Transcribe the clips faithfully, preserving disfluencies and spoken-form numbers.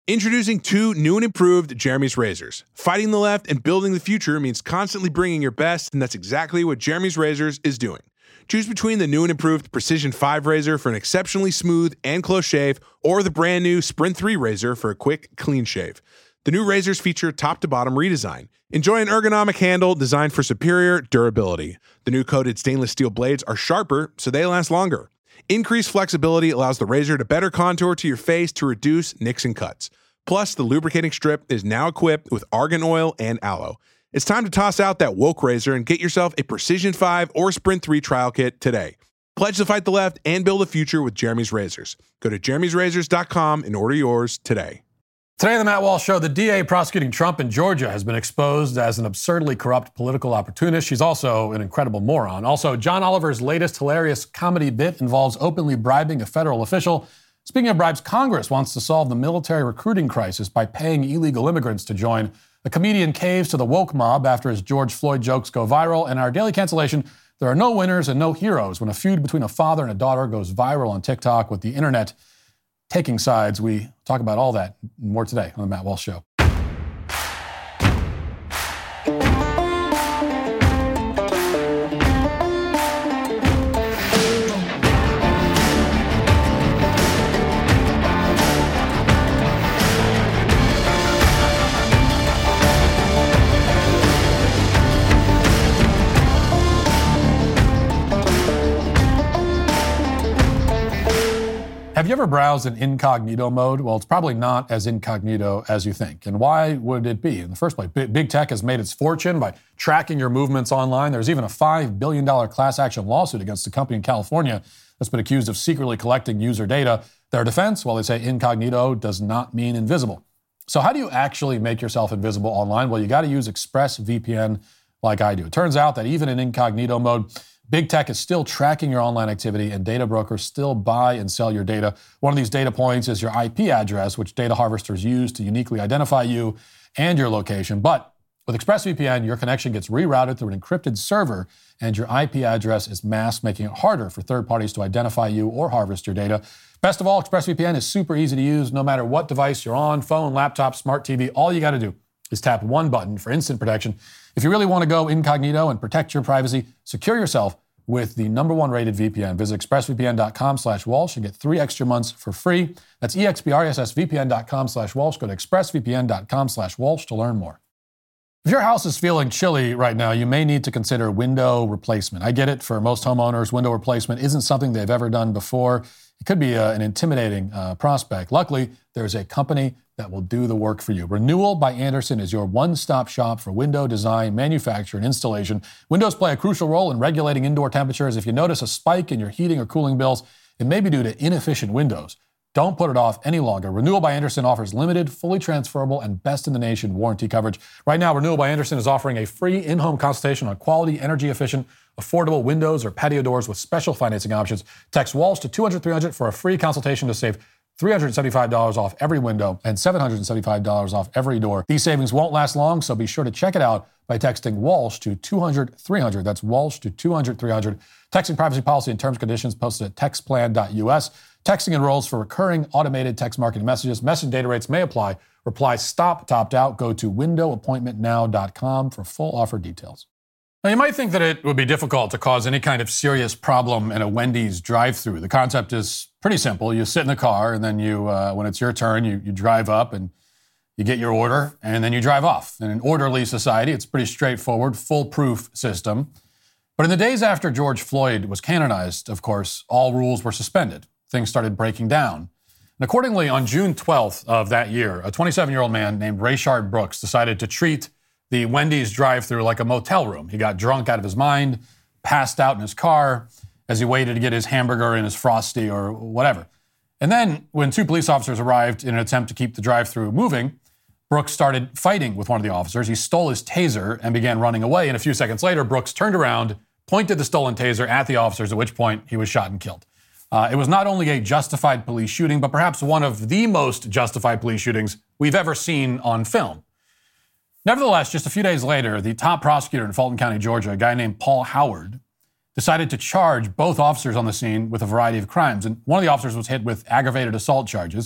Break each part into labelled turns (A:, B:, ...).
A: Introducing two new and improved Jeremy's razors. Fighting the left and building the future means constantly bringing your best, and that's exactly what Jeremy's Razors is doing. Choose between the new and improved Precision five razor for an exceptionally smooth and close shave, or the brand new Sprint three razor for a quick, clean shave. The new razors feature top-to-bottom redesign. Enjoy an ergonomic handle designed for superior durability. The new coated stainless steel blades are sharper, so they last longer. Increased flexibility allows the razor to better contour to your face to reduce nicks and cuts. Plus, the lubricating strip is now equipped with argan oil and aloe. It's time to toss out that woke razor and get yourself a Precision five or Sprint three trial kit today. Pledge to fight the left and build a future with Jeremy's Razors. Go to jeremy's razors dot com and order yours today.
B: Today on the Matt Walsh Show, the D A prosecuting Trump in Georgia has been exposed as an absurdly corrupt political opportunist. She's also an incredible moron. Also, John Oliver's latest hilarious comedy bit involves openly bribing a federal official. Speaking of bribes, Congress wants to solve the military recruiting crisis by paying illegal immigrants to join. The comedian caves to the woke mob after his George Floyd jokes go viral. And our daily cancellation, there are no winners and no heroes when a feud between a father and a daughter goes viral on TikTok with the internet taking sides. We talk about all that and more today on the Matt Walsh Show. Have you ever browsed in incognito mode? Well, it's probably not as incognito as you think. And why would it be in the first place? Big tech has made its fortune by tracking your movements online. There's even a five billion dollars class action lawsuit against a company in California that's been accused of secretly collecting user data. Their defense, well, they say incognito does not mean invisible. So how do you actually make yourself invisible online? Well, you got to use ExpressVPN like I do. It turns out that even in incognito mode, big tech is still tracking your online activity, and data brokers still buy and sell your data. One of these data points is your I P address, which data harvesters use to uniquely identify you and your location. But with ExpressVPN, your connection gets rerouted through an encrypted server, and your I P address is masked, making it harder for third parties to identify you or harvest your data. Best of all, ExpressVPN is super easy to use no matter what device you're on, phone, laptop, smart T V. All you got to do is tap one button for instant protection. If you really want to go incognito and protect your privacy, secure yourself with the number one rated V P N. Visit expressvpn.com slash Walsh and get three extra months for free. That's expressvpn.com slash Walsh. Go to expressvpn.com slash Walsh to learn more. If your house is feeling chilly right now, you may need to consider window replacement. I get it. For most homeowners, window replacement isn't something they've ever done before. It could be a, an intimidating uh, prospect. Luckily, there's a company that will do the work for you. Renewal by Andersen is your one-stop shop for window design, manufacture, and installation. Windows play a crucial role in regulating indoor temperatures. If you notice a spike in your heating or cooling bills, it may be due to inefficient windows. Don't put it off any longer. Renewal by Andersen offers limited, fully transferable, and best-in-the-nation warranty coverage. Right now, Renewal by Andersen is offering a free in-home consultation on quality, energy-efficient, affordable windows or patio doors with special financing options. Text Walsh to two hundred three hundred for a free consultation to save three hundred seventy-five dollars off every window and seven hundred seventy-five dollars off every door. These savings won't last long, so be sure to check it out by texting Walsh to two hundred three hundred. That's Walsh to two hundred three hundred. Texting privacy policy and terms and conditions posted at textplan dot U S. Texting enrolls for recurring automated text marketing messages. Message data rates may apply. Reply STOP to opt out. Go to window appointment now dot com for full offer details. Now, you might think that it would be difficult to cause any kind of serious problem in a Wendy's drive-thru. The concept is pretty simple. You sit in the car, and then you, uh, when it's your turn, you, you drive up and you get your order, and then you drive off. In an orderly society, it's a pretty straightforward, foolproof system. But in the days after George Floyd was canonized, of course, all rules were suspended. Things started breaking down. And accordingly, on June twelfth of that year, a twenty-seven-year-old man named Rayshard Brooks decided to treat the Wendy's drive-thru like a motel room. He got drunk out of his mind, passed out in his car as he waited to get his hamburger and his Frosty or whatever. And then when two police officers arrived in an attempt to keep the drive-thru moving, Brooks started fighting with one of the officers. He stole his taser and began running away. And a few seconds later, Brooks turned around, pointed the stolen taser at the officers, at which point he was shot and killed. Uh, it was not only a justified police shooting, but perhaps one of the most justified police shootings we've ever seen on film. Nevertheless, just a few days later, the top prosecutor in Fulton County, Georgia, a guy named Paul Howard, decided to charge both officers on the scene with a variety of crimes. And one of the officers was hit with aggravated assault charges.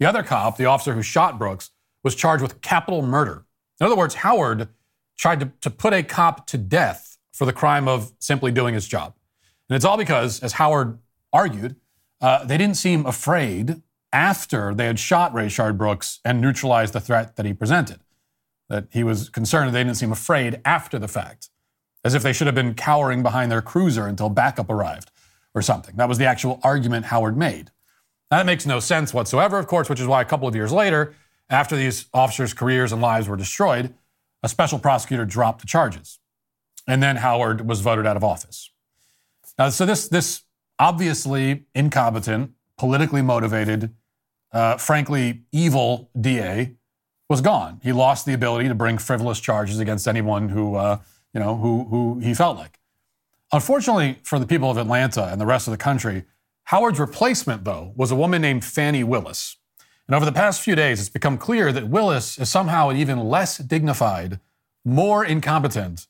B: The other cop, the officer who shot Brooks, was charged with capital murder. In other words, Howard tried to, to put a cop to death for the crime of simply doing his job. And it's all because, as Howard argued, uh, they didn't seem afraid after they had shot Rayshard Brooks and neutralized the threat that he presented. That he was concerned that they didn't seem afraid after the fact, as if they should have been cowering behind their cruiser until backup arrived or something. That was the actual argument Howard made. Now, that makes no sense whatsoever, of course, which is why a couple of years later, after these officers' careers and lives were destroyed, a special prosecutor dropped the charges. And then Howard was voted out of office. Now, so this, this obviously incompetent, politically motivated, uh, frankly evil D A was gone. He lost the ability to bring frivolous charges against anyone who, uh, you know, who, who he felt like. Unfortunately for the people of Atlanta and the rest of the country, Howard's replacement, though, was a woman named Fani Willis. And over the past few days, it's become clear that Willis is somehow an even less dignified, more incompetent,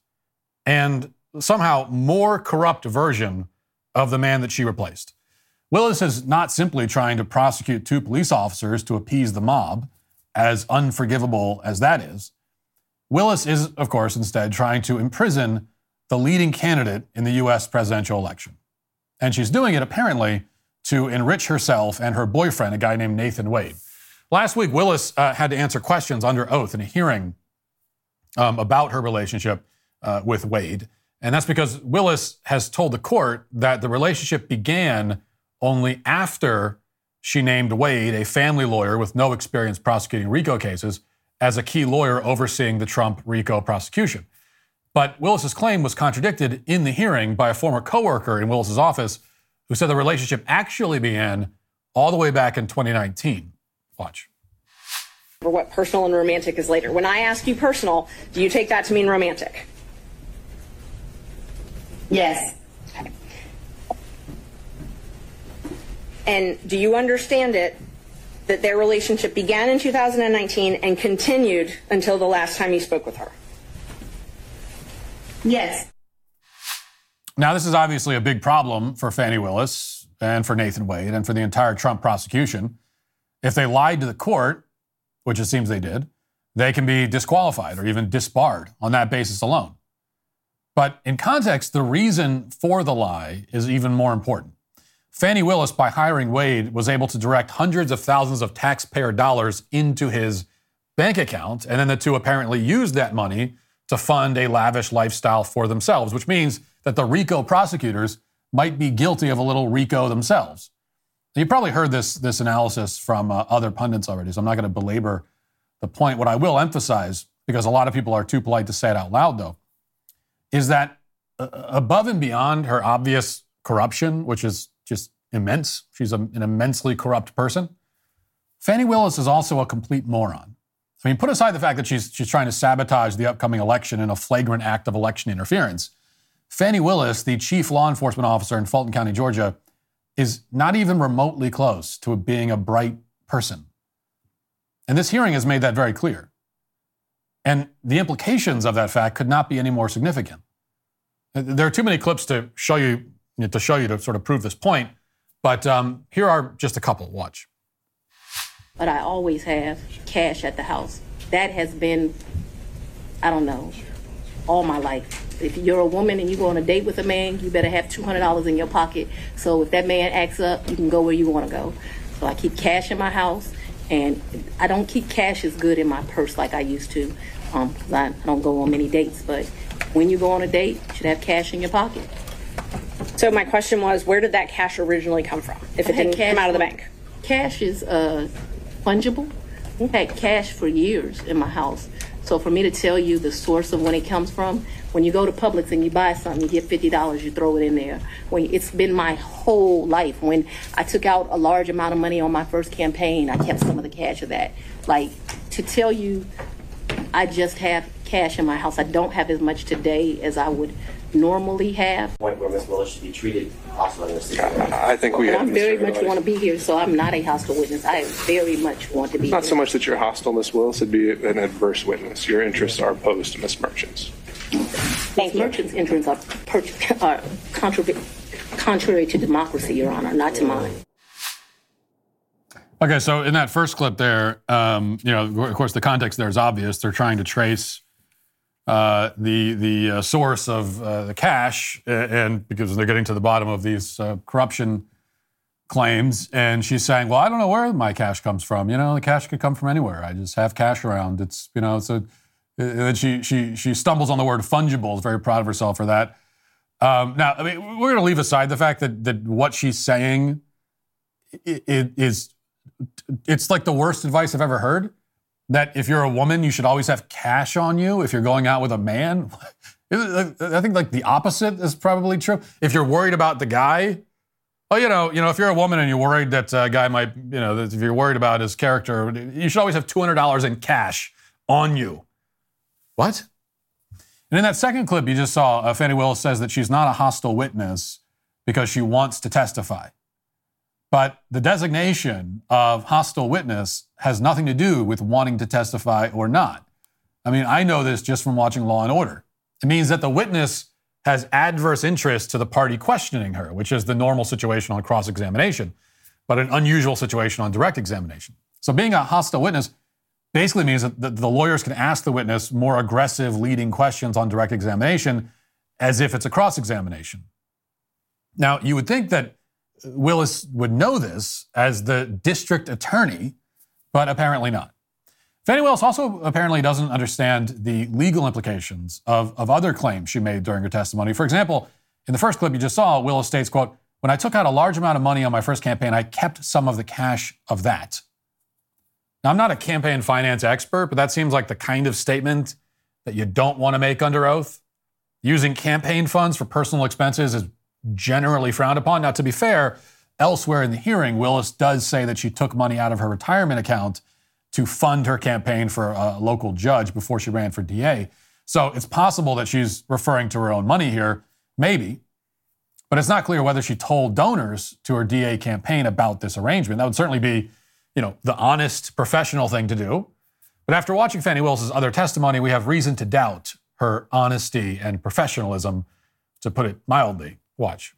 B: and somehow more corrupt version of the man that she replaced. Willis is not simply trying to prosecute two police officers to appease the mob, as unforgivable as that is. Willis is, of course, instead trying to imprison the leading candidate in the U S presidential election. And she's doing it, apparently, to enrich herself and her boyfriend, a guy named Nathan Wade. Last week, Willis uh, had to answer questions under oath in a hearing um, about her relationship uh, with Wade. And that's because Willis has told the court that the relationship began only after she named Wade, a family lawyer with no experience prosecuting RICO cases, as a key lawyer overseeing the Trump RICO prosecution. But Willis's claim was contradicted in the hearing by a former coworker in Willis's office who said the relationship actually began all the way back in twenty nineteen. Watch.
C: For what personal and romantic is later. When I ask you personal, do you take that to mean romantic?
D: Yes.
C: Okay. And do you understand it that their relationship began in two thousand nineteen and continued until the last time you spoke with her?
D: Yes.
B: Now, this is obviously a big problem for Fani Willis and for Nathan Wade and for the entire Trump prosecution. If they lied to the court, which it seems they did, they can be disqualified or even disbarred on that basis alone. But in context, the reason for the lie is even more important. Fani Willis, by hiring Wade, was able to direct hundreds of thousands of taxpayer dollars into his bank account, and then the two apparently used that money to fund a lavish lifestyle for themselves, which means that the RICO prosecutors might be guilty of a little RICO themselves. You probably heard this, this analysis from uh, other pundits already, so I'm not going to belabor the point. What I will emphasize, because a lot of people are too polite to say it out loud, though, is that uh, above and beyond her obvious corruption, which is just immense, she's a, an immensely corrupt person, Fani Willis is also a complete moron. I mean, put aside the fact that she's, she's trying to sabotage the upcoming election in a flagrant act of election interference. Fani Willis, the chief law enforcement officer in Fulton County, Georgia, is not even remotely close to being a bright person. And this hearing has made that very clear. And the implications of that fact could not be any more significant. There are too many clips to show you, to show you to sort of prove this point, but um, here are just a couple. Watch.
E: But I always have cash at the house. That has been, I don't know, all my life. If you're a woman and you go on a date with a man, you better have two hundred dollars in your pocket. So if that man acts up, you can go where you want to go. So I keep cash in my house, and I don't keep cash as good in my purse like I used to, um, 'cause I, I don't go on many dates. But when you go on a date, you should have cash in your pocket.
C: So my question was, where did that cash originally come from, if it didn't come out of the bank?
E: Cash is uh, fungible. I've had cash for years in my house. So for me to tell you the source of when it comes from, when you go to Publix and you buy something, you get fifty dollars, you throw it in there. When it's been my whole life. When I took out a large amount of money on my first campaign, I kept some of the cash of that. Like, to tell you I just have cash in my house, I don't have as much today as I would normally have.
F: Point where Miz Willis should be treated hostile in this situation.
G: I think we.
E: And
G: have
E: I very much want to be here, so I'm not a hostile witness. I very much want to be.
G: Not
E: here.
G: so much that you're hostile, Miz Willis. It'd be an adverse witness. Your interests are opposed to Miz Merchant's.
E: Miz Merchant's interests are, per- are contrary, contrary to democracy, Your Honor, not to mine.
B: Okay, so in that first clip there, um, you know, of course, the context there is obvious. They're trying to trace uh, the the uh, source of uh, the cash, and because they're getting to the bottom of these uh, corruption claims. And she's saying, "Well, I don't know where my cash comes from. You know, the cash could come from anywhere. I just have cash around. It's you know, it's a." And then she she she stumbles on the word fungible. Is very proud of herself for that. Um, now, I mean, we're going to leave aside the fact that that what she's saying is. It's like the worst advice I've ever heard, that if you're a woman, you should always have cash on you if you're going out with a man. I think like the opposite is probably true. If you're worried about the guy, well, you know, you know, if you're a woman and you're worried that a guy might, you know, that if you're worried about his character, you should always have two hundred dollars in cash on you. What? And in that second clip you just saw, uh, Fani Willis says that she's not a hostile witness because she wants to testify. But the designation of hostile witness has nothing to do with wanting to testify or not. I mean, I know this just from watching Law and Order. It means that the witness has adverse interest to the party questioning her, which is the normal situation on cross-examination, but an unusual situation on direct examination. So being a hostile witness basically means that the, the lawyers can ask the witness more aggressive leading questions on direct examination as if it's a cross-examination. Now, you would think that Willis would know this as the district attorney, but apparently not. Fani Willis also apparently doesn't understand the legal implications of, of other claims she made during her testimony. For example, in the first clip you just saw, Willis states, quote, "When I took out a large amount of money on my first campaign, I kept some of the cash of that." Now, I'm not a campaign finance expert, but that seems like the kind of statement that you don't want to make under oath. Using campaign funds for personal expenses is generally frowned upon. Now, to be fair, elsewhere in the hearing, Willis does say that she took money out of her retirement account to fund her campaign for a local judge before she ran for D A. So it's possible that she's referring to her own money here, maybe. But it's not clear whether she told donors to her D A campaign about this arrangement. That would certainly be, you know, the honest, professional thing to do. But after watching Fani Willis's other testimony, we have reason to doubt her honesty and professionalism, to put it mildly. Watch.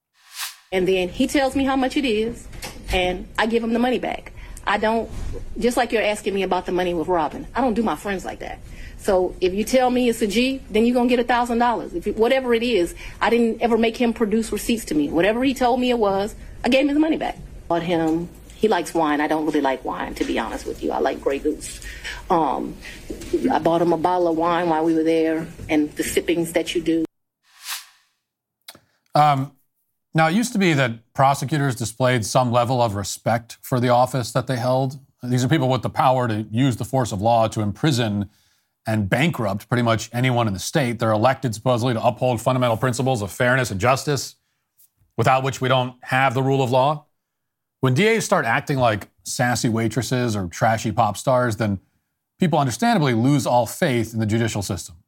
E: And then he tells me how much it is, and I give him the money back. I don't, just like you're asking me about the money with Robin, I don't do my friends like that. So if you tell me it's a G, then you're going to get a thousand dollars. If it, whatever it is, I didn't ever make him produce receipts to me. Whatever he told me it was, I gave him the money back. Bought him, he likes wine. I don't really like wine, to be honest with you. I like Grey Goose. Um, I bought him a bottle of wine while we were there, and the sippings that you do.
B: Um, now, it used to be that prosecutors displayed some level of respect for the office that they held. These are people with the power to use the force of law to imprison and bankrupt pretty much anyone in the state. They're elected supposedly to uphold fundamental principles of fairness and justice, without which we don't have the rule of law. When D As start acting like sassy waitresses or trashy pop stars, then people understandably lose all faith in the judicial system.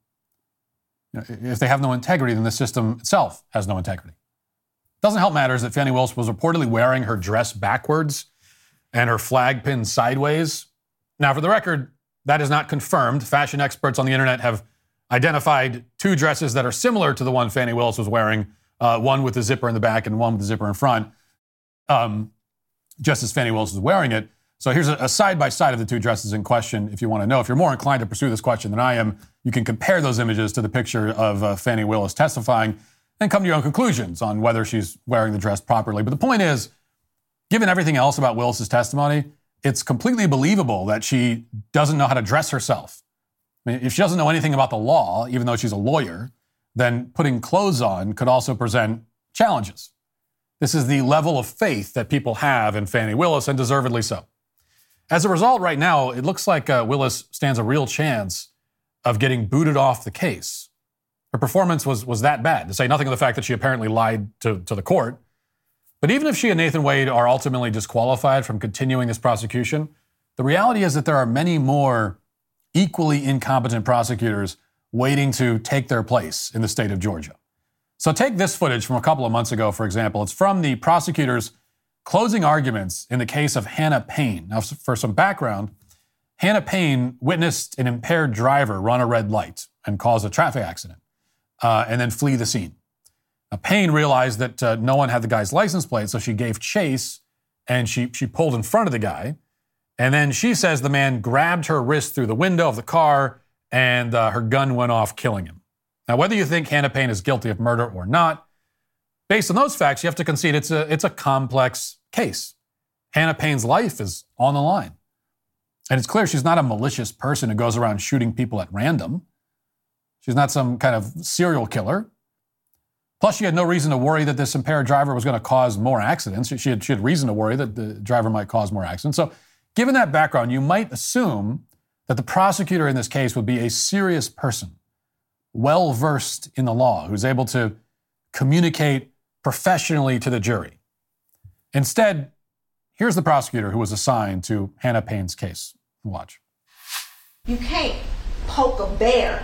B: If they have no integrity, then the system itself has no integrity. It doesn't help matters that Fani Willis was reportedly wearing her dress backwards and her flag pinned sideways. Now, for the record, that is not confirmed. Fashion experts on the internet have identified two dresses that are similar to the one Fani Willis was wearing, uh, one with the zipper in the back and one with the zipper in front, um, just as Fani Willis was wearing it. So here's a, a side-by-side of the two dresses in question if you want to know. If you're more inclined to pursue this question than I am, you can compare those images to the picture of uh, Fani Willis testifying and come to your own conclusions on whether she's wearing the dress properly. But the point is, given everything else about Willis's testimony, it's completely believable that she doesn't know how to dress herself. I mean, if she doesn't know anything about the law, even though she's a lawyer, then putting clothes on could also present challenges. This is the level of faith that people have in Fani Willis, and deservedly so. As a result, right now, it looks like uh, Willis stands a real chance of getting booted off the case. Her performance was, was that bad, to say nothing of the fact that she apparently lied to, to the court. But even if she and Nathan Wade are ultimately disqualified from continuing this prosecution, the reality is that there are many more equally incompetent prosecutors waiting to take their place in the state of Georgia. So take this footage from a couple of months ago, for example. It's from the prosecutor's closing arguments in the case of Hannah Payne. Now, for some background, Hannah Payne witnessed an impaired driver run a red light and cause a traffic accident uh, and then flee the scene. Now, Payne realized that uh, no one had the guy's license plate, so she gave chase and she, she pulled in front of the guy. And then she says the man grabbed her wrist through the window of the car and uh, her gun went off, killing him. Now, whether you think Hannah Payne is guilty of murder or not, based on those facts, you have to concede it's a, it's a complex case. Hannah Payne's life is on the line. And it's clear she's not a malicious person who goes around shooting people at random. She's not some kind of serial killer. Plus, she had no reason to worry that this impaired driver was going to cause more accidents. She had, she had reason to worry that the driver might cause more accidents. So given that background, you might assume that the prosecutor in this case would be a serious person, well-versed in the law, who's able to communicate professionally to the jury. Instead, here's the prosecutor who was assigned to Hannah Payne's case. Watch.
D: You can't poke a bear,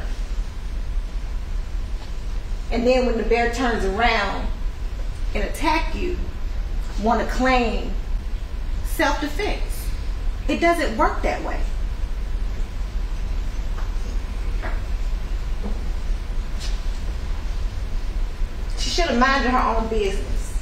D: and then when the bear turns around and attack you, want to claim self-defense. It doesn't work that way. She should have minded her own business.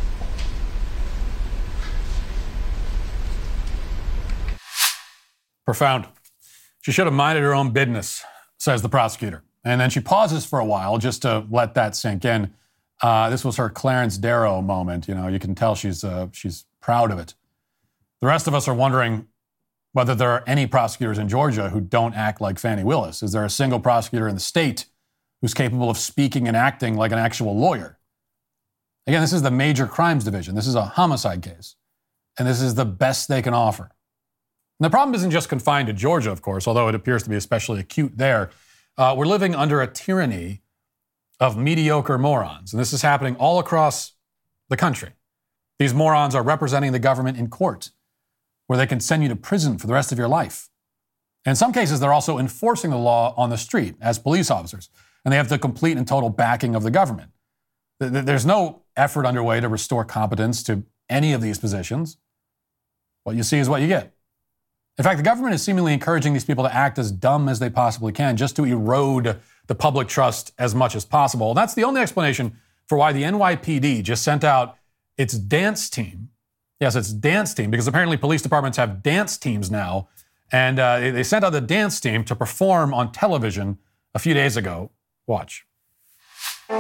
B: Profound. She should have minded her own business, says the prosecutor. And then she pauses for a while just to let that sink in. Uh, this was her Clarence Darrow moment. You know, you can tell she's uh, she's proud of it. The rest of us are wondering whether there are any prosecutors in Georgia who don't act like Fani Willis. Is there a single prosecutor in the state who's capable of speaking and acting like an actual lawyer? Again, this is the Major Crimes Division. This is a homicide case. And this is the best they can offer. And the problem isn't just confined to Georgia, of course, although it appears to be especially acute there. Uh, we're living under a tyranny of mediocre morons. And this is happening all across the country. These morons are representing the government in court, where they can send you to prison for the rest of your life. And in some cases, they're also enforcing the law on the street as police officers. And they have the complete and total backing of the government. There's no effort underway to restore competence to any of these positions. What you see is what you get. In fact, the government is seemingly encouraging these people to act as dumb as they possibly can just to erode the public trust as much as possible. And that's the only explanation for why the N Y P D just sent out its dance team. Yes, it's dance team, because apparently police departments have dance teams now. And uh, they sent out the dance team to perform on television a few days ago. Watch.
H: You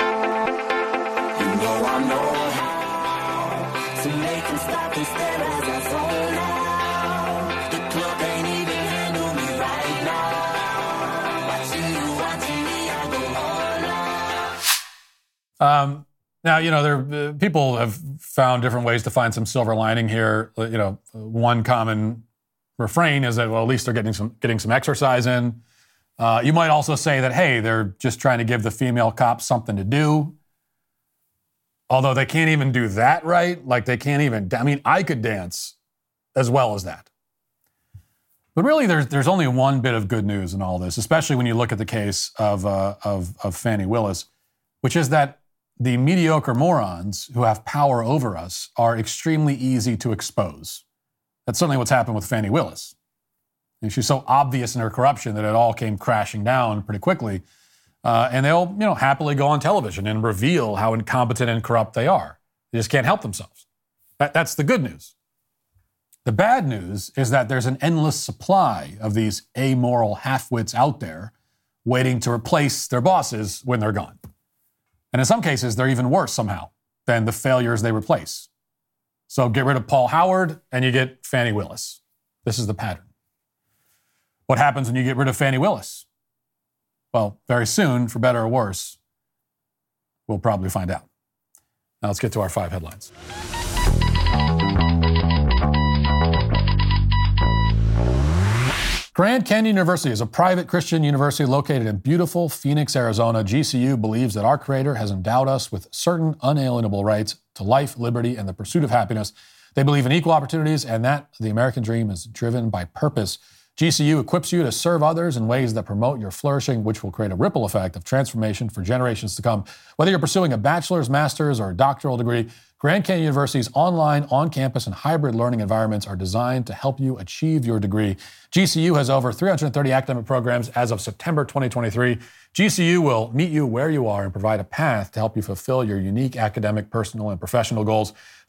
H: know I know how to make them stop and stare as I zone out. The club ain't even handle me right now. Watching you, watching me, I go all out.
B: Um, now, you know, there uh, people have found different ways to find some silver lining here. You know, one common refrain is that, well, at least they're getting some getting some exercise in. Uh, you might also say that, hey, they're just trying to give the female cops something to do. Although they can't even do that right. Like they can't even, I mean, I could dance as well as that. But really, there's there's only one bit of good news in all this, especially when you look at the case of, uh, of, of Fani Willis, which is that the mediocre morons who have power over us are extremely easy to expose. That's certainly what's happened with Fani Willis. And she's so obvious in her corruption that it all came crashing down pretty quickly. Uh, and they'll, you know, happily go on television and reveal how incompetent and corrupt they are. They just can't help themselves. That, that's the good news. The bad news is that there's an endless supply of these amoral half-wits out there waiting to replace their bosses when they're gone. And in some cases, they're even worse somehow than the failures they replace. So get rid of Paul Howard and you get Fani Willis. This is the pattern. What happens when you get rid of Fani Willis? Well, very soon, for better or worse, we'll probably find out. Now let's get to our five headlines. Grand Canyon University is a private Christian university located in beautiful Phoenix, Arizona. G C U believes that our Creator has endowed us with certain unalienable rights to life, liberty, and the pursuit of happiness. They believe in equal opportunities and that the American dream is driven by purpose. G C U equips you to serve others in ways that promote your flourishing, which will create a ripple effect of transformation for generations to come. Whether you're pursuing a bachelor's, master's, or a doctoral degree, Grand Canyon University's online, on-campus, and hybrid learning environments are designed to help you achieve your degree. G C U has over three hundred thirty academic programs as of September twenty twenty-three. G C U will meet you where you are and provide a path to help you fulfill your unique academic, personal, and professional goals.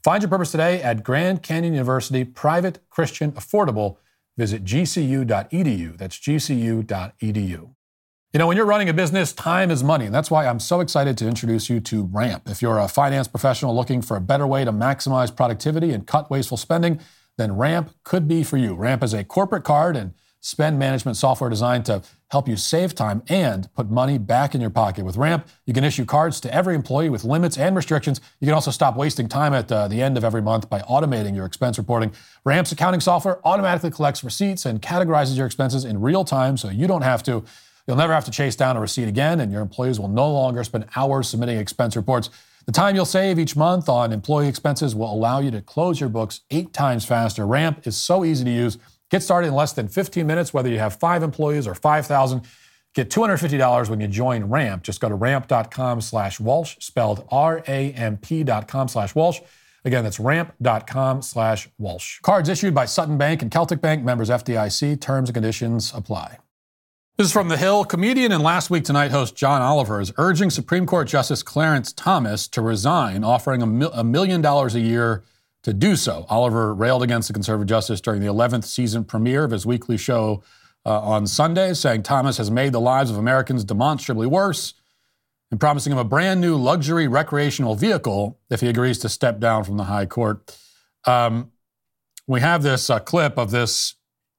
B: Find your purpose today at Grand Canyon University, private, Christian, affordable. Visit g c u dot e d u. That's g c u dot e d u. You know, when you're running a business, time is money, and that's why I'm so excited to introduce you to Ramp. If you're a finance professional looking for a better way to maximize productivity and cut wasteful spending, then Ramp could be for you. Ramp is a corporate card and spend management software designed to help you save time and put money back in your pocket. With Ramp, you can issue cards to every employee with limits and restrictions. You can also stop wasting time at uh, the end of every month by automating your expense reporting. Ramp's accounting software automatically collects receipts and categorizes your expenses in real time so you don't have to. You'll never have to chase down a receipt again, and your employees will no longer spend hours submitting expense reports. The time you'll save each month on employee expenses will allow you to close your books eight times faster. Ramp is so easy to use. Get started in less than fifteen minutes, whether you have five employees or five thousand. Get two hundred fifty dollars when you join Ramp. Just go to ramp.com slash Walsh, spelled R A M P dot com slash Walsh. Again, that's ramp.com slash Walsh. Cards issued by Sutton Bank and Celtic Bank, members F D I C. Terms and conditions apply. This is from The Hill. Comedian and Last Week Tonight host John Oliver is urging Supreme Court Justice Clarence Thomas to resign, offering a, mil- a million dollars a year to do so. Oliver railed against the conservative justice during the eleventh season premiere of his weekly show uh, on Sunday, saying Thomas has made the lives of Americans demonstrably worse and promising him a brand new luxury recreational vehicle if he agrees to step down from the high court. Um, we have this uh, clip of this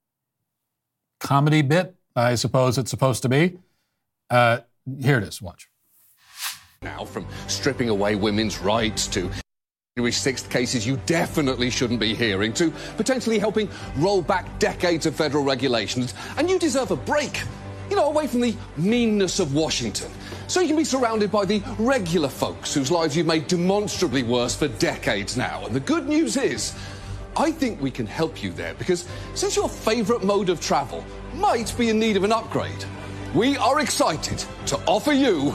B: comedy bit, I suppose it's supposed to be. Uh, here it is. Watch.
I: Now, from stripping away women's rights to January sixth cases you definitely shouldn't be hearing, to potentially helping roll back decades of federal regulations. And you deserve a break, you know, away from the meanness of Washington, so you can be surrounded by the regular folks whose lives you've made demonstrably worse for decades now. And the good news is, I think we can help you there, because since your favourite mode of travel might be in need of an upgrade, we are excited to offer you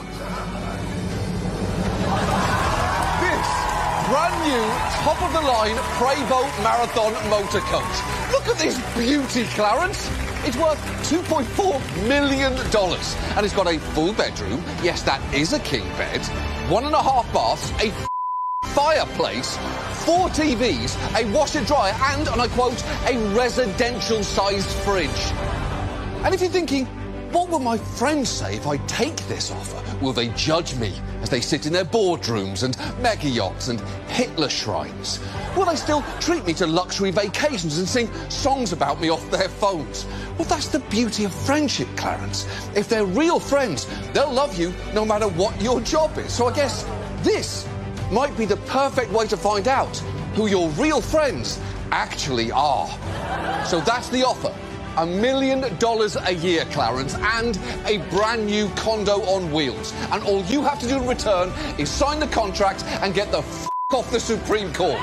I: brand new, top-of-the-line Prevost Marathon motor coach. Look at this beauty, Clarence. It's worth two point four million dollars. And it's got a full bedroom. Yes, that is a king bed. One and a half baths, a fireplace, four T Vs, a washer-dryer, and, and I quote, a residential-sized fridge. And if you're thinking, what will my friends say if I take this offer? Will they judge me as they sit in their boardrooms and mega yachts and Hitler shrines? Will they still treat me to luxury vacations and sing songs about me off their phones? Well, that's the beauty of friendship, Clarence. If they're real friends, they'll love you no matter what your job is. So I guess this might be the perfect way to find out who your real friends actually are. So that's the offer. A million dollars a year, Clarence, and a brand new condo on wheels. And all you have to do in return is sign the contract and get the f*** off the Supreme Court.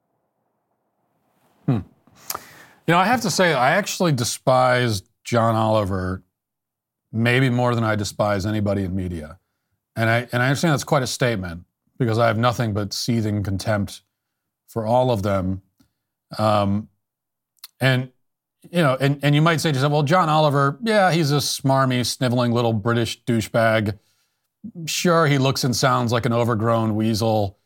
B: Hmm. You know, I have to say, I actually despise John Oliver maybe more than I despise anybody in media. And I, and I understand that's quite a statement, because I have nothing but seething contempt for all of them. Um, and... You know, and, and you might say to yourself, well, John Oliver, yeah, he's a smarmy, sniveling little British douchebag. Sure, he looks and sounds like an overgrown weasel.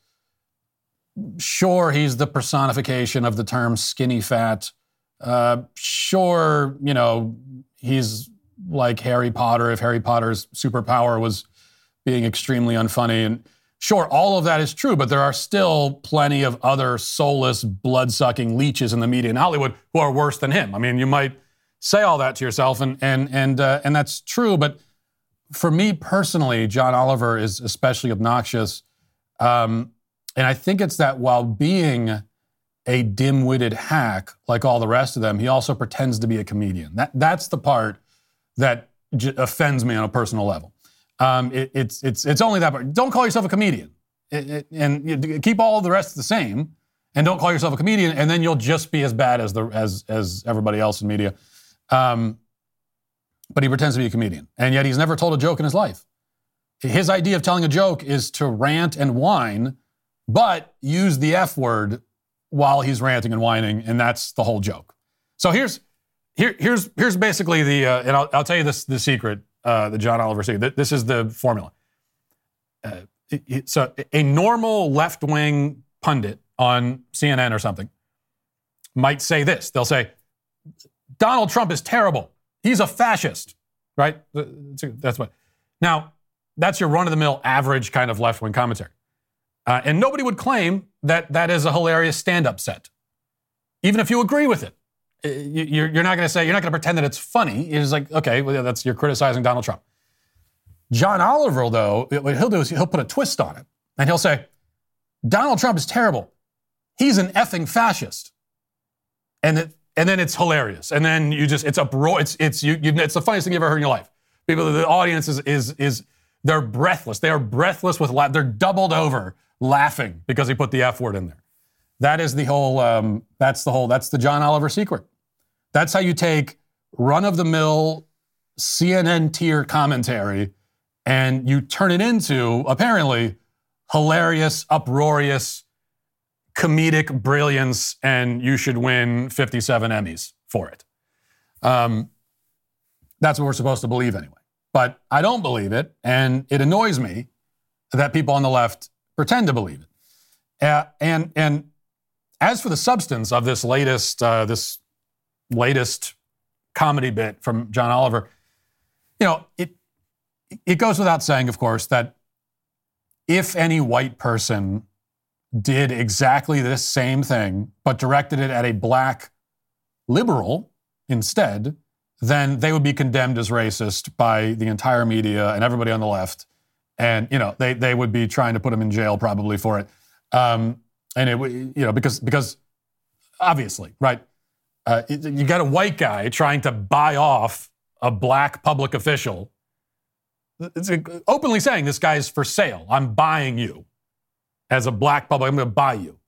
B: Sure, he's the personification of the term skinny fat. Uh, sure, you know, he's like Harry Potter if Harry Potter's superpower was being extremely unfunny. And sure, all of that is true, but there are still plenty of other soulless, blood-sucking leeches in the media in Hollywood who are worse than him. I mean, you might say all that to yourself, and and and uh, and that's true. But for me personally, John Oliver is especially obnoxious, um, and I think it's that while being a dim-witted hack like all the rest of them, he also pretends to be a comedian. That that's the part that j- offends me on a personal level. Um, it, it's it's it's only that part. Don't call yourself a comedian, it, it, and you, keep all the rest the same, and don't call yourself a comedian, and then you'll just be as bad as the as as everybody else in media. Um, but he pretends to be a comedian, and yet he's never told a joke in his life. His idea of telling a joke is to rant and whine, but use the F word while he's ranting and whining, and that's the whole joke. So here's here here's here's basically the uh, and I'll I'll tell you this the secret. Uh, the John Oliver secret. This is the formula. Uh, it, it, so a normal left-wing pundit on C N N or something might say this. They'll say, Donald Trump is terrible. He's a fascist, right? That's what. Now, that's your run-of-the-mill average kind of left-wing commentary. Uh, and nobody would claim that that is a hilarious stand-up set, even if you agree with it. You're, you're not going to say, you're not going to pretend that it's funny. It's like, okay, well, that's, you're criticizing Donald Trump. John Oliver, though, what he'll do is he'll put a twist on it. And he'll say, Donald Trump is terrible. He's an effing fascist. And it, and then it's hilarious. And then you just, it's uproar. It's, it's, you, you, it's the funniest thing you've ever heard in your life. People, the audience is, is, is they're breathless. They are breathless with laugh. They're doubled over laughing because he put the F word in there. That is the whole, um, that's the whole, that's the John Oliver secret. That's how you take run-of-the-mill C N N tier commentary and you turn it into, apparently, hilarious, uproarious, comedic brilliance, and you should win fifty-seven Emmys for it. Um, that's what we're supposed to believe anyway. But I don't believe it, and it annoys me that people on the left pretend to believe it. Uh, and and as for the substance of this latest uh, this latest comedy bit from John Oliver, you know, it it goes without saying, of course, that if any white person did exactly this same thing, but directed it at a black liberal instead, then they would be condemned as racist by the entire media and everybody on the left. And, you know, they, they would be trying to put him in jail probably for it. Um, and it would, you know, because, because obviously, right, uh, it, you got a white guy trying to buy off a black public official. It's openly saying this guy's for sale. I'm buying you. As a black public, I'm going to buy you.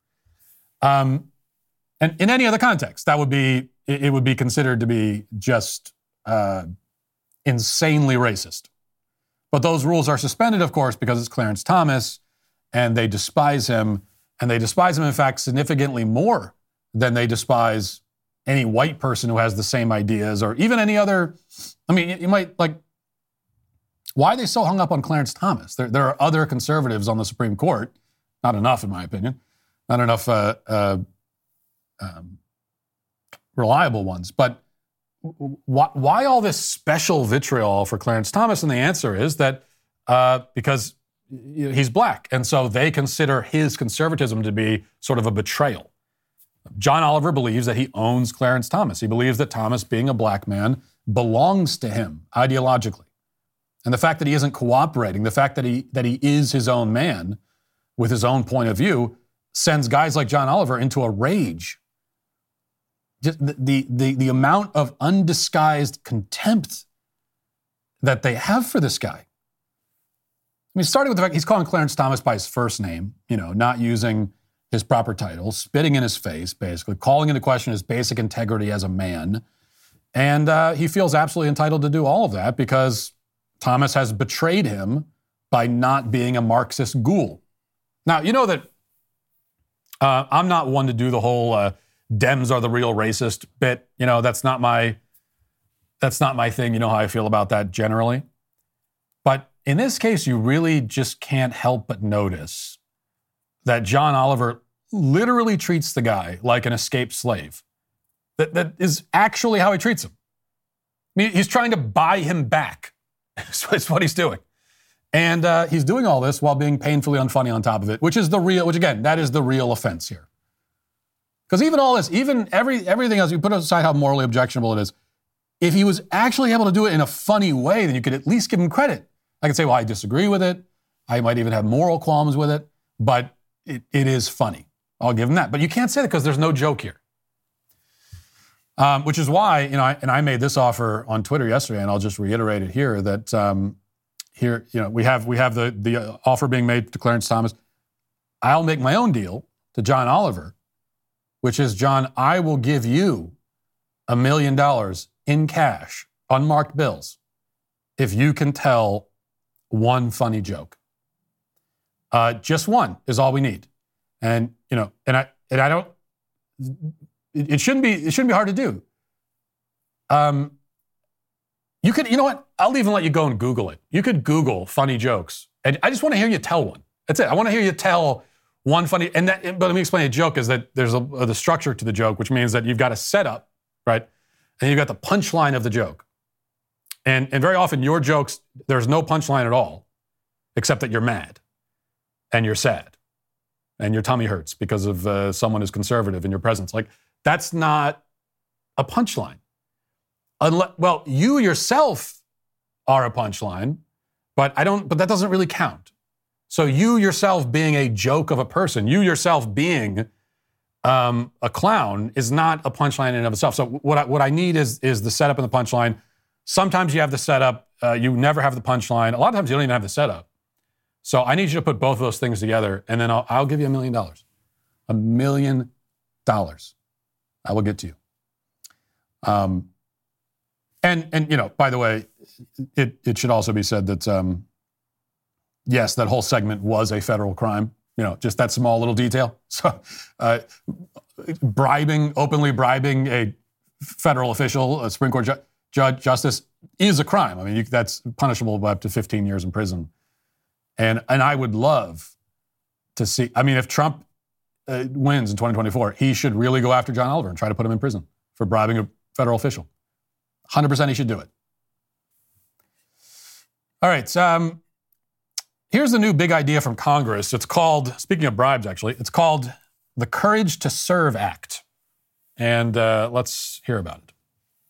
B: Um, and in any other context, that would be, it would be considered to be just uh, insanely racist. But those rules are suspended, of course, because it's Clarence Thomas, and they despise him, and they despise him, in fact, significantly more than they despise any white person who has the same ideas, or even any other, I mean, you might, like, why are they so hung up on Clarence Thomas? There, there are other conservatives on the Supreme Court. Not enough, in my opinion. Not enough uh, uh, um, reliable ones. But why, why all this special vitriol for Clarence Thomas? And the answer is that uh, because he's black. And so they consider his conservatism to be sort of a betrayal. John Oliver believes that he owns Clarence Thomas. He believes that Thomas, being a black man, belongs to him ideologically. And the fact that he isn't cooperating, the fact that he that he is his own man, with his own point of view, sends guys like John Oliver into a rage. Just the, the, the, the amount of undisguised contempt that they have for this guy. I mean, starting with the fact he's calling Clarence Thomas by his first name, you know, not using his proper title, spitting in his face, basically, calling into question his basic integrity as a man. And uh, he feels absolutely entitled to do all of that because Thomas has betrayed him by not being a Marxist ghoul. Now, you know that uh, I'm not one to do the whole uh, Dems are the real racist bit. You know, that's not my that's not my thing. You know how I feel about that generally. But in this case, you really just can't help but notice that John Oliver literally treats the guy like an escaped slave. That, that is actually how he treats him. I mean, he's trying to buy him back. That's what he's doing. And uh, he's doing all this while being painfully unfunny on top of it, which is the real, which again, that is the real offense here. Because even all this, even every everything else, you put aside how morally objectionable it is, if he was actually able to do it in a funny way, then you could at least give him credit. I could say, well, I disagree with it. I might even have moral qualms with it, but it, it is funny. I'll give him that. But you can't say that because there's no joke here. Um, which is why, you know, I, and I made this offer on Twitter yesterday, and I'll just reiterate it here, that um, here, you know, we have we have the, the offer being made to Clarence Thomas. I'll make my own deal to John Oliver, which is, John, I will give you a million dollars in cash, unmarked bills, if you can tell one funny joke. Uh, just one is all we need. And, you know, and I and I don't, it, it shouldn't be, it shouldn't be hard to do. Um, you could, you know what? I'll even let you go and Google it. You could Google funny jokes. And I just want to hear you tell one. That's it. I want to hear you tell one funny, and that, but let me explain a joke is that there's a, the structure to the joke, which means that you've got a setup, right? And you've got the punchline of the joke. And, and very often your jokes, there's no punchline at all, except that you're mad and you're sad and your tummy hurts because of uh, someone who's conservative in your presence. Like, that's not a punchline. Unless, well, you yourself are a punchline, but I don't, but that doesn't really count. So you yourself being a joke of a person, you yourself being um, a clown is not a punchline in and of itself. So what I, what I need is, is the setup and the punchline. Sometimes you have the setup, uh, you never have the punchline. A lot of times you don't even have the setup. So I need you to put both of those things together, and then I'll, I'll give you a million dollars. A million dollars. I will get to you. Um, and, and you know, by the way, it, it should also be said that, um, yes, that whole segment was a federal crime. You know, just that small little detail. So uh, bribing, openly bribing a federal official, a Supreme Court ju- judge, justice, is a crime. I mean, you, that's punishable by up to fifteen years in prison. And and I would love to see, I mean, if Trump uh, wins in twenty twenty-four, he should really go after John Oliver and try to put him in prison for bribing a federal official. one hundred percent he should do it. All right. Um, here's the new big idea from Congress. It's called, speaking of bribes, actually, it's called the Courage to Serve Act. And uh, let's hear about it.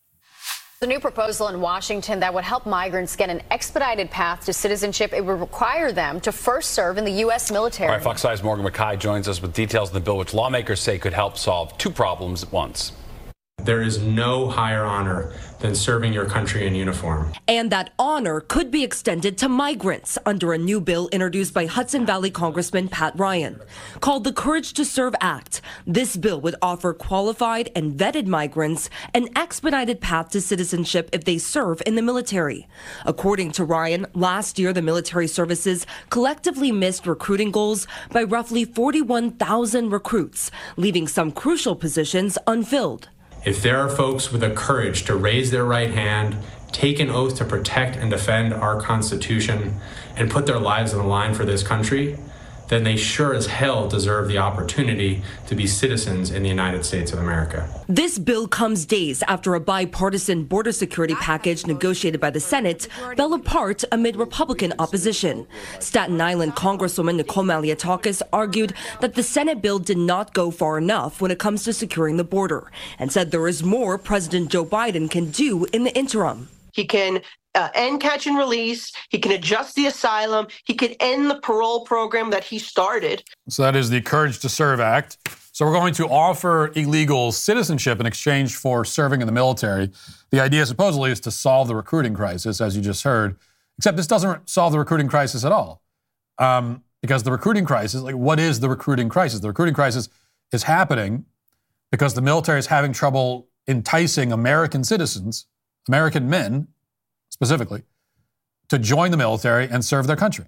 J: The new proposal in Washington that would help migrants get an expedited path to citizenship. It would require them to first serve in the U S military.
K: All right, Fox five's Morgan McKay joins us with details of the bill, which lawmakers say could help solve two problems at once.
L: There is no higher honor than serving your country in uniform.
M: And that honor could be extended to migrants under a new bill introduced by Hudson Valley Congressman Pat Ryan. Called the Courage to Serve Act, this bill would offer qualified and vetted migrants an expedited path to citizenship if they serve in the military. According to Ryan, last year the military services collectively missed recruiting goals by roughly forty-one thousand recruits, leaving some crucial positions unfilled.
L: If there are folks with the courage to raise their right hand, take an oath to protect and defend our Constitution, and put their lives on the line for this country, then they sure as hell deserve the opportunity to be citizens in the United States of America.
M: This bill comes days after a bipartisan border security package negotiated by the Senate fell apart amid Republican opposition. Staten Island Congresswoman Nicole Malliotakis argued that the Senate bill did not go far enough when it comes to securing the border, and said there is more President Joe Biden can do in the interim.
N: He can uh, end catch and release. He can adjust the asylum. He could end the parole program that he started.
B: So that is the Courage to Serve Act. So we're going to offer illegals citizenship in exchange for serving in the military. The idea supposedly is to solve the recruiting crisis, as you just heard, except this doesn't solve the recruiting crisis at all. Um, because the recruiting crisis, like what is the recruiting crisis? The recruiting crisis is happening because the military is having trouble enticing American citizens, American men specifically, to join the military and serve their country.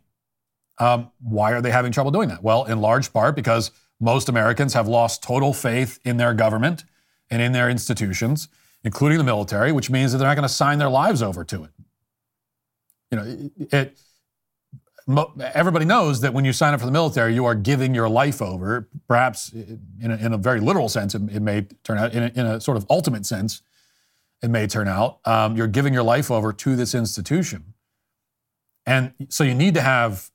B: Um, why are they having trouble doing that? Well, in large part because most Americans have lost total faith in their government and in their institutions, including the military, which means that they're not going to sign their lives over to it. You know, it, it mo- everybody knows that when you sign up for the military, you are giving your life over. Perhaps in a, in a very literal sense, it, it may turn out, in a, in a sort of ultimate sense, it may turn out, um, you're giving your life over to this institution. And so you need to have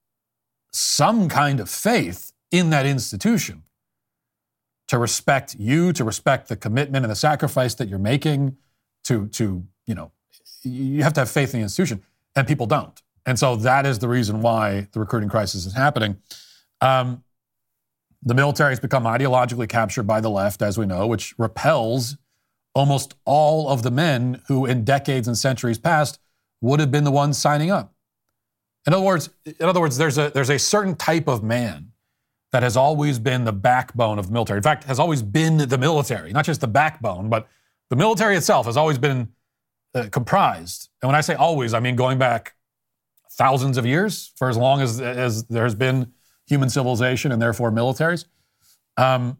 B: some kind of faith in that institution to respect you, to respect the commitment and the sacrifice that you're making, to, to you know, you have to have faith in the institution, and people don't. And so that is the reason why the recruiting crisis is happening. Um, the military has become ideologically captured by the left, as we know, which repels almost all of the men who in decades and centuries past would have been the ones signing up. In other words, in other words, there's a there's a certain type of man that has always been the backbone of the military. In fact, has always been the military, not just the backbone, but the military itself has always been uh, comprised. And when I say always, I mean going back thousands of years, for as long as, as there has been human civilization and therefore militaries. Um,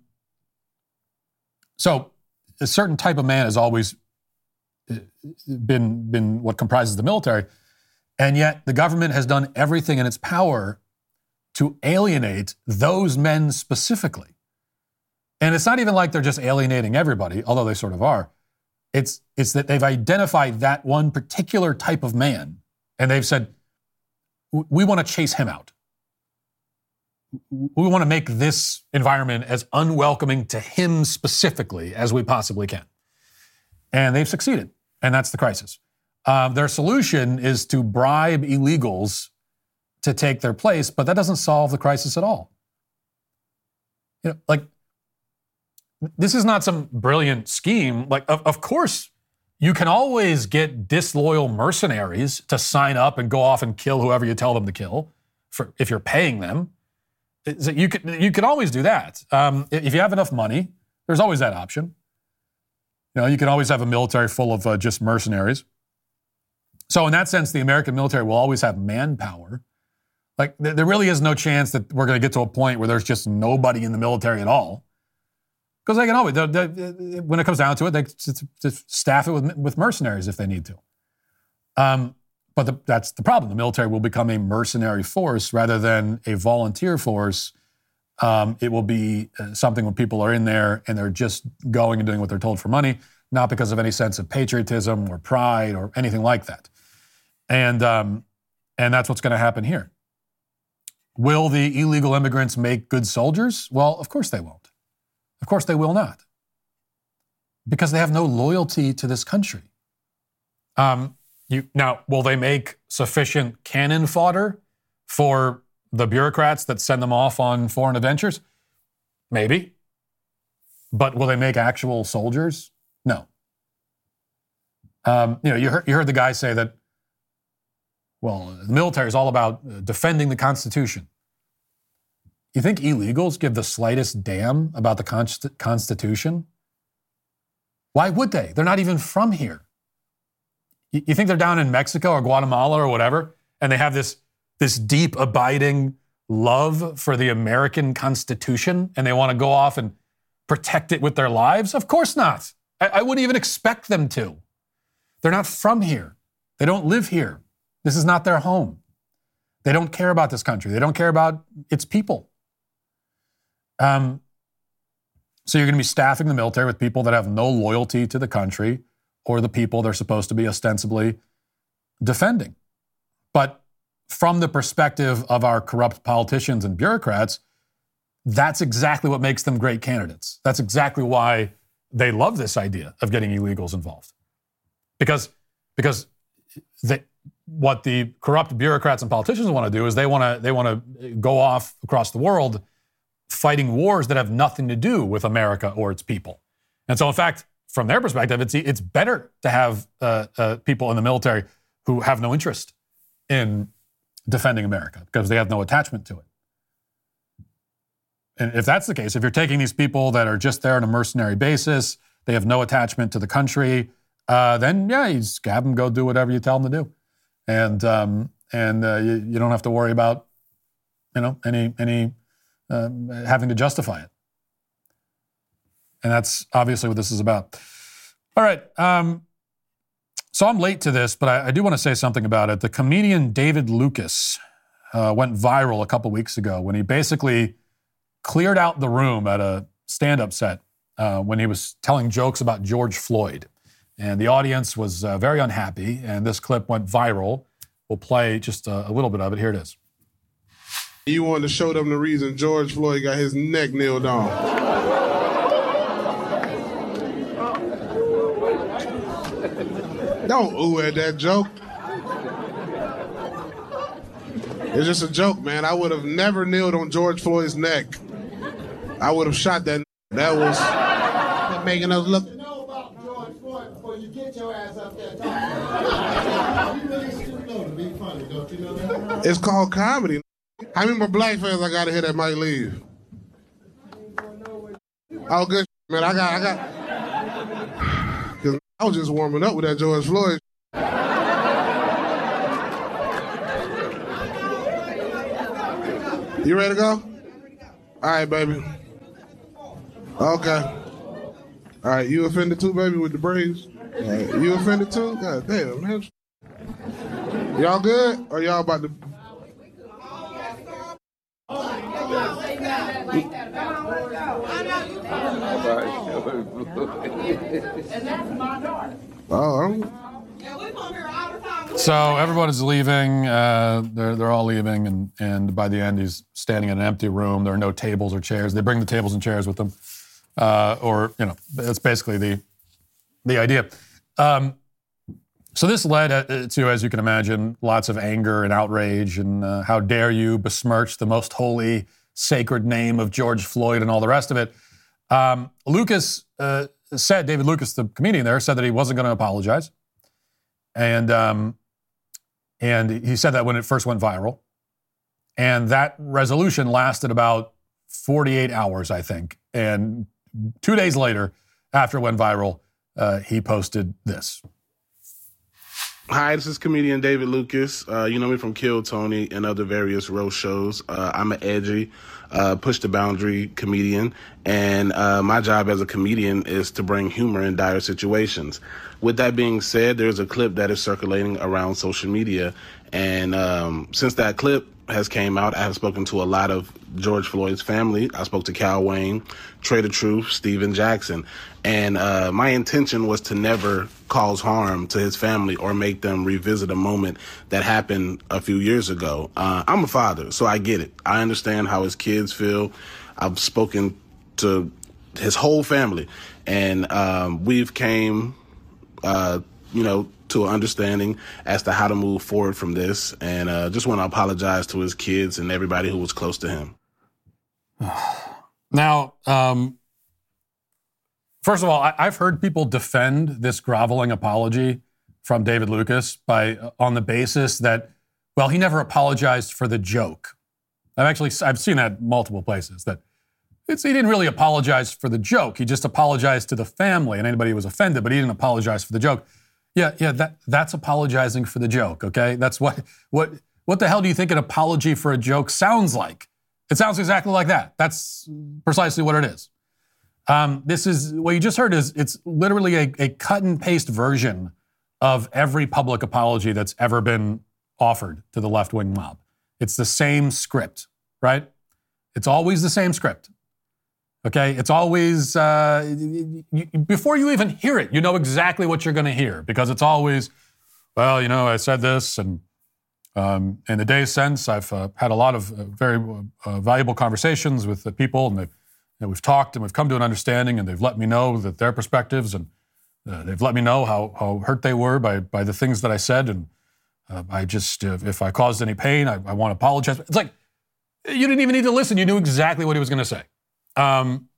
B: so a certain type of man has always been, been what comprises the military. And yet the government has done everything in its power to alienate those men specifically. And it's not even like they're just alienating everybody, although they sort of are. It's, it's that they've identified that one particular type of man, and they've said, we want to chase him out. We want to make this environment as unwelcoming to him specifically as we possibly can. And they've succeeded, and that's the crisis. Um, their solution is to bribe illegals to take their place, but that doesn't solve the crisis at all. You know, like, this is not some brilliant scheme. Like, of, of course, you can always get disloyal mercenaries to sign up and go off and kill whoever you tell them to kill, for if you're paying them. You can, you can always do that. Um, if you have enough money, there's always that option. You know, you can always have a military full of uh, just mercenaries. So in that sense, the American military will always have manpower. Like, th- there really is no chance that we're going to get to a point where there's just nobody in the military at all. Because they can always, they, they, when it comes down to it, they just, just staff it with, with mercenaries if they need to. Um, But the, that's the problem. The military will become a mercenary force rather than a volunteer force. Um, it will be uh, something when people are in there and they're just going and doing what they're told for money, not because of any sense of patriotism or pride or anything like that. And um, and that's what's going to happen here. Will the illegal immigrants make good soldiers? Well, of course they won't. Of course they will not. Because they have no loyalty to this country. Um, You, now, will they make sufficient cannon fodder for the bureaucrats that send them off on foreign adventures? Maybe. But will they make actual soldiers? No. Um, you know, you heard, you heard the guy say that, well, the military is all about defending the Constitution. You think illegals give the slightest damn about the const- Constitution? Why would they? They're not even from here. You think they're down in Mexico or Guatemala or whatever, and they have this, this deep, abiding love for the American Constitution, and they want to go off and protect it with their lives? Of course not. I, I wouldn't even expect them to. They're not from here. They don't live here. This is not their home. They don't care about this country. They don't care about its people. Um, so you're going to be staffing the military with people that have no loyalty to the country or the people they're supposed to be ostensibly defending. But from the perspective of our corrupt politicians and bureaucrats, that's exactly what makes them great candidates. That's exactly why they love this idea of getting illegals involved. Because, because they, what the corrupt bureaucrats and politicians want to do is they want to they want to go off across the world fighting wars that have nothing to do with America or its people. And so, in fact, from their perspective, it's it's better to have uh, uh, people in the military who have no interest in defending America because they have no attachment to it. And if that's the case, if you're taking these people that are just there on a mercenary basis, they have no attachment to the country, uh, then yeah, you just have them go do whatever you tell them to do, and um, and uh, you, you don't have to worry about you know any any uh, having to justify it. And that's obviously what this is about. All right. Um, so I'm late to this, but I, I do want to say something about it. The comedian David Lucas uh, went viral a couple weeks ago when he basically cleared out the room at a stand-up set uh, when he was telling jokes about George Floyd. And the audience was uh, very unhappy, and this clip went viral. We'll play just a, a little bit of it. Here it is.
O: You wanted to show them the reason George Floyd got his neck nailed on. Don't ooh at that joke. It's just a joke, man. I would have never kneeled on George Floyd's neck. I would have shot that. That was making us look.
P: You know about George Floyd before you get your ass up there. You really should know to be funny, don't you know that?
O: It's called comedy. How many more black fans I gotta hit that might leave? Oh, good, man. I got, I got. Cause I was just warming up with that George Floyd. You ready to go? All right, baby. Okay. All right, you offended too, baby, with the braids? All right. You offended too? God damn, man. Y'all good? Or y'all about to... Oh.
B: So everybody's leaving. Uh, they're they're all leaving, and and by the end, he's standing in an empty room. There are no tables or chairs. They bring the tables and chairs with them, uh, or you know, that's basically the the idea. Um, so this led uh, to, as you can imagine, lots of anger and outrage, and uh, how dare you besmirch the most holy, sacred name of George Floyd and all the rest of it. Um, Lucas uh, said, David Lucas, the comedian there, said that he wasn't going to apologize. And um, and he said that when it first went viral. And that resolution lasted about forty-eight hours, I think. And two days later, after it went viral, uh, he posted this.
Q: Hi, this is comedian David Lucas. Uh, you know me from Kill Tony and other various roast shows. Uh, I'm an edgy, uh, push the boundary comedian, and uh, my job as a comedian is to bring humor in dire situations. With that being said, there's a clip that is circulating around social media, and um, since that clip has came out, I have spoken to a lot of George Floyd's family. I spoke to Cal Wayne, Trader Truth, Steven Jackson, and uh, my intention was to never cause harm to his family or make them revisit a moment that happened a few years ago. Uh, I'm a father, so I get it. I understand how his kids feel. I've spoken to his whole family, and um, we've came, uh, you know, to an understanding as to how to move forward from this, and uh, just want to apologize to his kids and everybody who was close to him.
B: Now, um, first of all, I, I've heard people defend this groveling apology from David Lucas by uh, on the basis that, well, he never apologized for the joke. I've actually I've seen that multiple places, that it's, he didn't really apologize for the joke. He just apologized to the family and anybody who was offended, but he didn't apologize for the joke. Yeah, yeah, that that's apologizing for the joke, okay? That's what what what the hell do you think an apology for a joke sounds like? It sounds exactly like that. That's precisely what it is. Um, this is, what you just heard is, it's literally a, a cut and paste version of every public apology that's ever been offered to the left-wing mob. It's the same script, right? It's always the same script. Okay, it's always, uh, you, before you even hear it, you know exactly what you're going to hear, because it's always, well, you know, I said this, and um, in the days since, I've uh, had a lot of uh, very uh, valuable conversations with the people, and, and we've talked, and we've come to an understanding, and they've let me know that their perspectives, and uh, they've let me know how, how hurt they were by, by the things that I said, and uh, I just, uh, if I caused any pain, I, I want to apologize. It's like, you didn't even need to listen. You knew exactly what he was going to say. Um,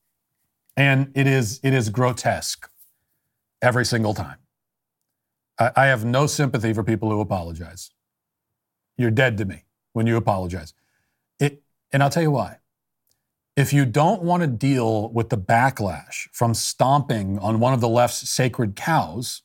B: and it is it is grotesque every single time. I, I have no sympathy for people who apologize. You're dead to me when you apologize. It, and I'll tell you why. If you don't want to deal with the backlash from stomping on one of the left's sacred cows,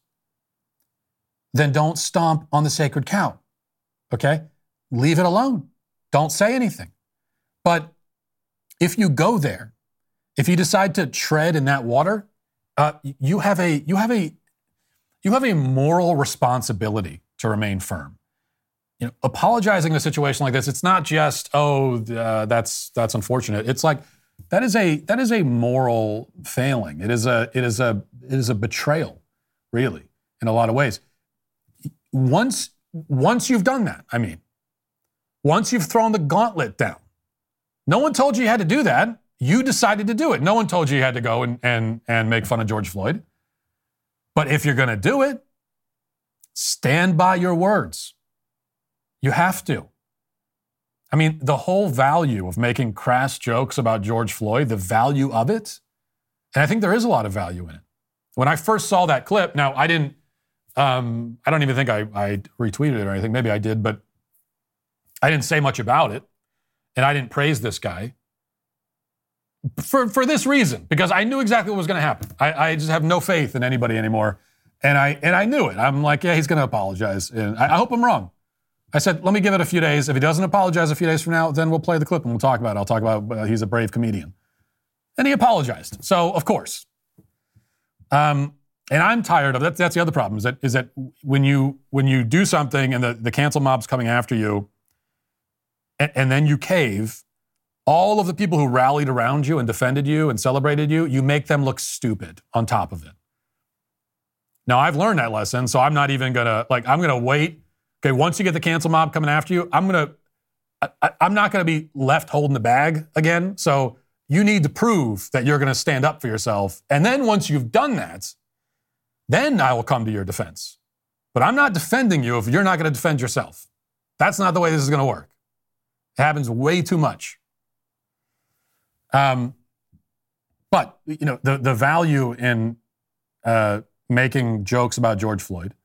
B: then don't stomp on the sacred cow, okay? Leave it alone. Don't say anything. But if you go there, if you decide to tread in that water, uh, you have a you have a you have a moral responsibility to remain firm. You know, apologizing in a situation like this, it's not just, oh, uh, that's that's unfortunate. It's like that is a that is a moral failing. It is a it is a it is a betrayal, really, in a lot of ways. Once once you've done that, I mean, once you've thrown the gauntlet down. No one told you you had to do that. You decided to do it. No one told you you had to go and, and, and make fun of George Floyd. But if you're going to do it, stand by your words. You have to. I mean, the whole value of making crass jokes about George Floyd, the value of it, and I think there is a lot of value in it. When I first saw that clip, now I didn't, um, I don't even think I, I retweeted it or anything. Maybe I did, but I didn't say much about it. And I didn't praise this guy for, for this reason, because I knew exactly what was going to happen. I, I just have no faith in anybody anymore. And I and I knew it. I'm like, yeah, he's going to apologize. And I, I hope I'm wrong. I said, let me give it a few days. If he doesn't apologize a few days from now, then we'll play the clip and we'll talk about it. I'll talk about uh, he's a brave comedian. And he apologized. So, of course. Um, and I'm tired of that. That's the other problem, is that is that when you when you do something and the, the cancel mob's coming after you, and then you cave, all of the people who rallied around you and defended you and celebrated you, you make them look stupid on top of it. Now, I've learned that lesson, so I'm not even going to, like, I'm going to wait. Okay, once you get the cancel mob coming after you, I'm going to, I, I'm not going to be left holding the bag again. So you need to prove that you're going to stand up for yourself. And then once you've done that, then I will come to your defense. But I'm not defending you if you're not going to defend yourself. That's not the way this is going to work. It happens way too much. Um, but, you know, the, the value in uh, making jokes about George Floyd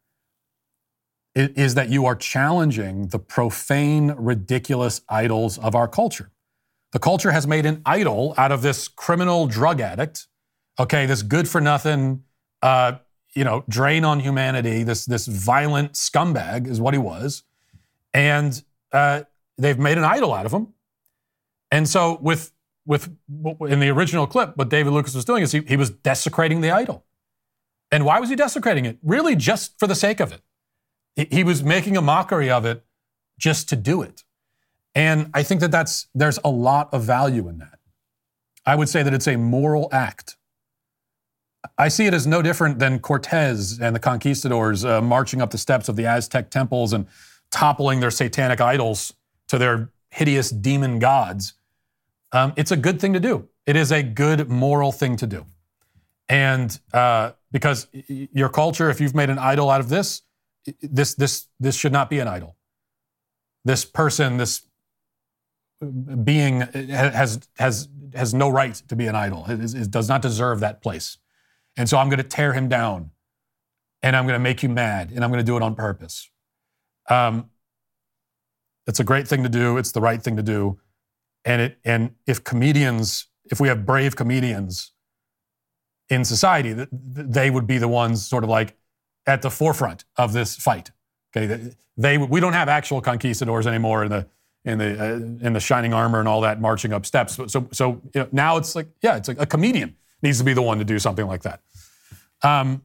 B: is, is that you are challenging the profane, ridiculous idols of our culture. The culture has made an idol out of this criminal drug addict, okay, this good-for-nothing, uh, you know, drain on humanity, this, this violent scumbag is what he was. And uh, they've made an idol out of him. And so with, with in the original clip, what David Lucas was doing is he, he was desecrating the idol. And why was he desecrating it? Really just for the sake of it. He, he was making a mockery of it just to do it. And I think that that's, there's a lot of value in that. I would say that it's a moral act. I see it as no different than Cortez and the conquistadors uh, marching up the steps of the Aztec temples and toppling their satanic idols to their hideous demon gods. Um, it's a good thing to do. It is a good moral thing to do. And uh, because your culture, if you've made an idol out of this, this, this, this should not be an idol. This person, this being has, has, has no right to be an idol. It, is, it does not deserve that place. And so I'm going to tear him down, and I'm going to make you mad, and I'm going to do it on purpose. Um, it's a great thing to do. It's the right thing to do. And it, and if comedians, if we have brave comedians in society, that they would be the ones sort of like at the forefront of this fight. Okay, they we don't have actual conquistadors anymore in the in the uh, in the shining armor and all that marching up steps. So so, so you know, now it's like yeah, it's like a comedian needs to be the one to do something like that. Um,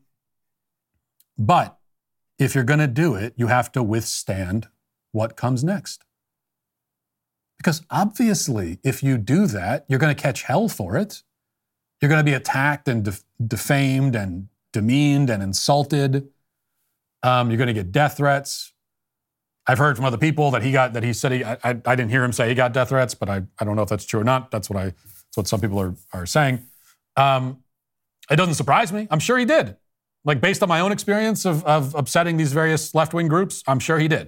B: but if you're going to do it, you have to withstand what comes next. Because obviously, if you do that, you're going to catch hell for it. You're going to be attacked and def- defamed and demeaned and insulted. Um, you're going to get death threats. I've heard from other people that he got, that he said he, I, I, I didn't hear him say he got death threats, but I, I don't know if that's true or not. That's what I, that's what some people are, are saying. Um, it doesn't surprise me. I'm sure he did. Like based on my own experience of, of upsetting these various left-wing groups, I'm sure he did.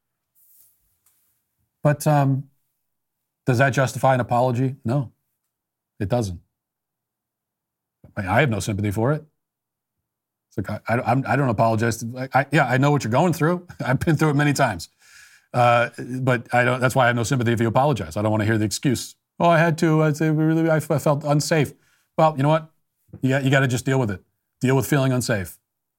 B: But um, does that justify an apology? No, it doesn't. I, mean, I have no sympathy for it. It's like, I, I, I don't apologize. To, I, yeah, I know what you're going through. I've been through it many times. Uh, but I don't, that's why I have no sympathy if you apologize. I don't want to hear the excuse. Oh, I had to. I, really, I felt unsafe. Well, you know what? You got, you got to just deal with it. Deal with feeling unsafe.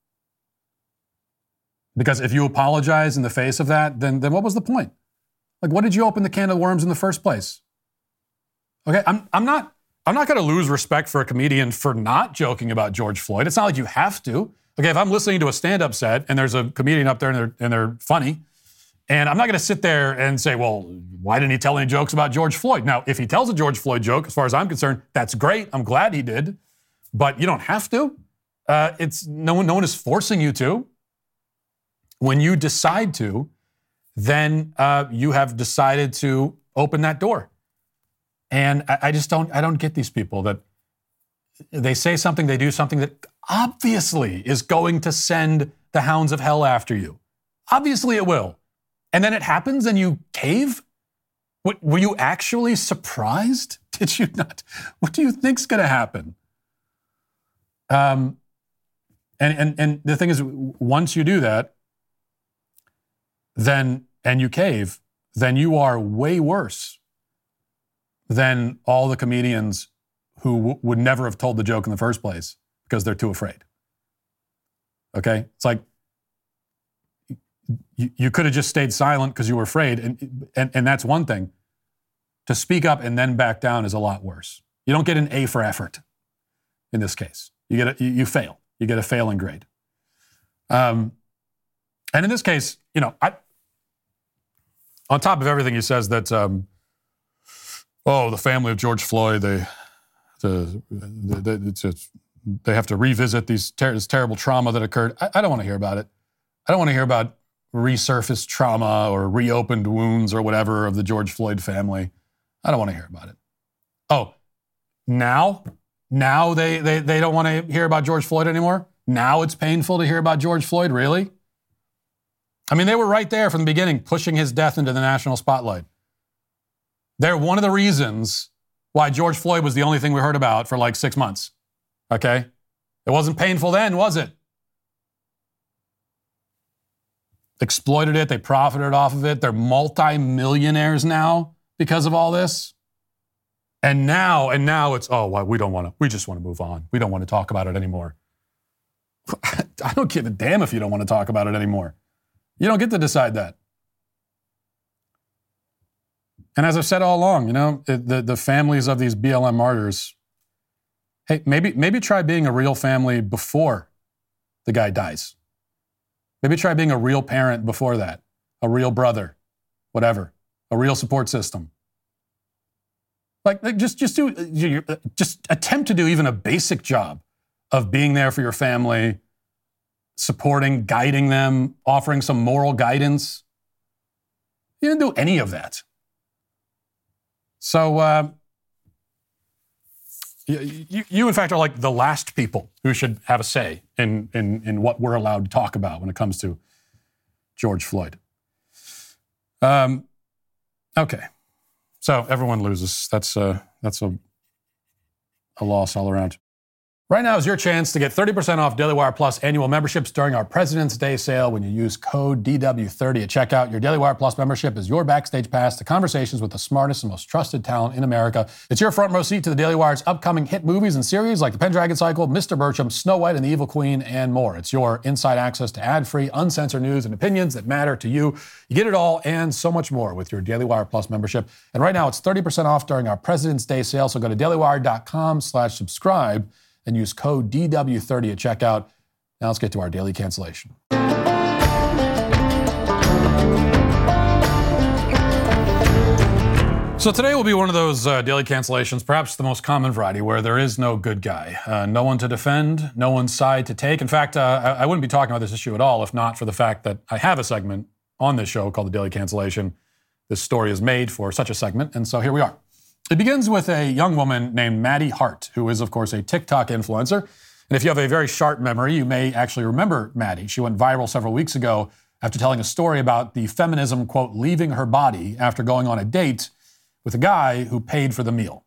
B: Because if you apologize in the face of that, then, then what was the point? Like, what did you open the can of worms in the first place? Okay, I'm, I'm not... I'm not going to lose respect for a comedian for not joking about George Floyd. It's not like you have to. Okay, if I'm listening to a stand-up set and there's a comedian up there and they're, and they're funny, and I'm not going to sit there and say, well, why didn't he tell any jokes about George Floyd? Now, if he tells a George Floyd joke, as far as I'm concerned, that's great. I'm glad he did. But you don't have to. Uh, it's no one, no one is forcing you to. When you decide to, then uh, you have decided to open that door. And I, I just don't, I don't get these people that they say something, they do something that obviously is going to send the hounds of hell after you. Obviously it will. And then it happens and you cave? What, were you actually surprised? Did you not? What do you think's going to happen? Um, and, and, and the thing is, once you do that, then, and you cave, then you are way worse than all the comedians who w- would never have told the joke in the first place because they're too afraid. Okay? It's like you, you could have just stayed silent because you were afraid, and, and, and that's one thing. To speak up and then back down is a lot worse. You don't get an A for effort in this case. You get a, you, you fail. You get a failing grade. Um, and in this case, you know, I, on top of everything he says that um, oh, the family of George Floyd, they, the, the, the it's, it's, they have to revisit these ter- this terrible trauma that occurred. I, I don't want to hear about it. I don't want to hear about resurfaced trauma or reopened wounds or whatever of the George Floyd family. I don't want to hear about it. Oh, now? Now they, they, they don't want to hear about George Floyd anymore? Now it's painful to hear about George Floyd? Really? I mean, they were right there from the beginning, pushing his death into the national spotlight. They're one of the reasons why George Floyd was the only thing we heard about for like six months. Okay? It wasn't painful then, was it? Exploited it. They profited off of it. They're multi-millionaires now because of all this. And now, and now it's, oh, well, we don't want to, we just want to move on. We don't want to talk about it anymore. I don't give a damn if you don't want to talk about it anymore. You don't get to decide that. And as I've said all along, you know, the, the families of these B L M martyrs, hey, maybe, maybe try being a real family before the guy dies. Maybe try being a real parent before that, a real brother, whatever, a real support system. Like, like just, just do, just attempt to do even a basic job of being there for your family, supporting, guiding them, offering some moral guidance. You didn't do any of that. So, uh, you, you, you, in fact, are like the last people who should have a say in, in, in what we're allowed to talk about when it comes to George Floyd. Um, okay. So everyone loses. That's, uh, that's a, a loss all around. Right now is your chance to get thirty percent off Daily Wire Plus annual memberships during our President's Day sale when you use code D W thirty at checkout. Your Daily Wire Plus membership is your backstage pass to conversations with the smartest and most trusted talent in America. It's your front row seat to the Daily Wire's upcoming hit movies and series like The Pendragon Cycle, Mister Bertram, Snow White and the Evil Queen, and more. It's your inside access to ad-free, uncensored news and opinions that matter to you. You get it all and so much more with your Daily Wire Plus membership. And right now it's thirty percent off during our President's Day sale. So go to dailywire.com slash subscribe and use code D W thirty at checkout. Now let's get to our daily cancellation. So today will be one of those uh, daily cancellations, perhaps the most common variety, where there is no good guy. Uh, no one to defend, no one's side to take. In fact, uh, I, I wouldn't be talking about this issue at all if not for the fact that I have a segment on this show called The Daily Cancellation. This story is made for such a segment, and so here we are. It begins with a young woman named Maddie Hart, who is, of course, a TikTok influencer. And if you have a very sharp memory, you may actually remember Maddie. She went viral several weeks ago after telling a story about the feminism, quote, leaving her body after going on a date with a guy who paid for the meal.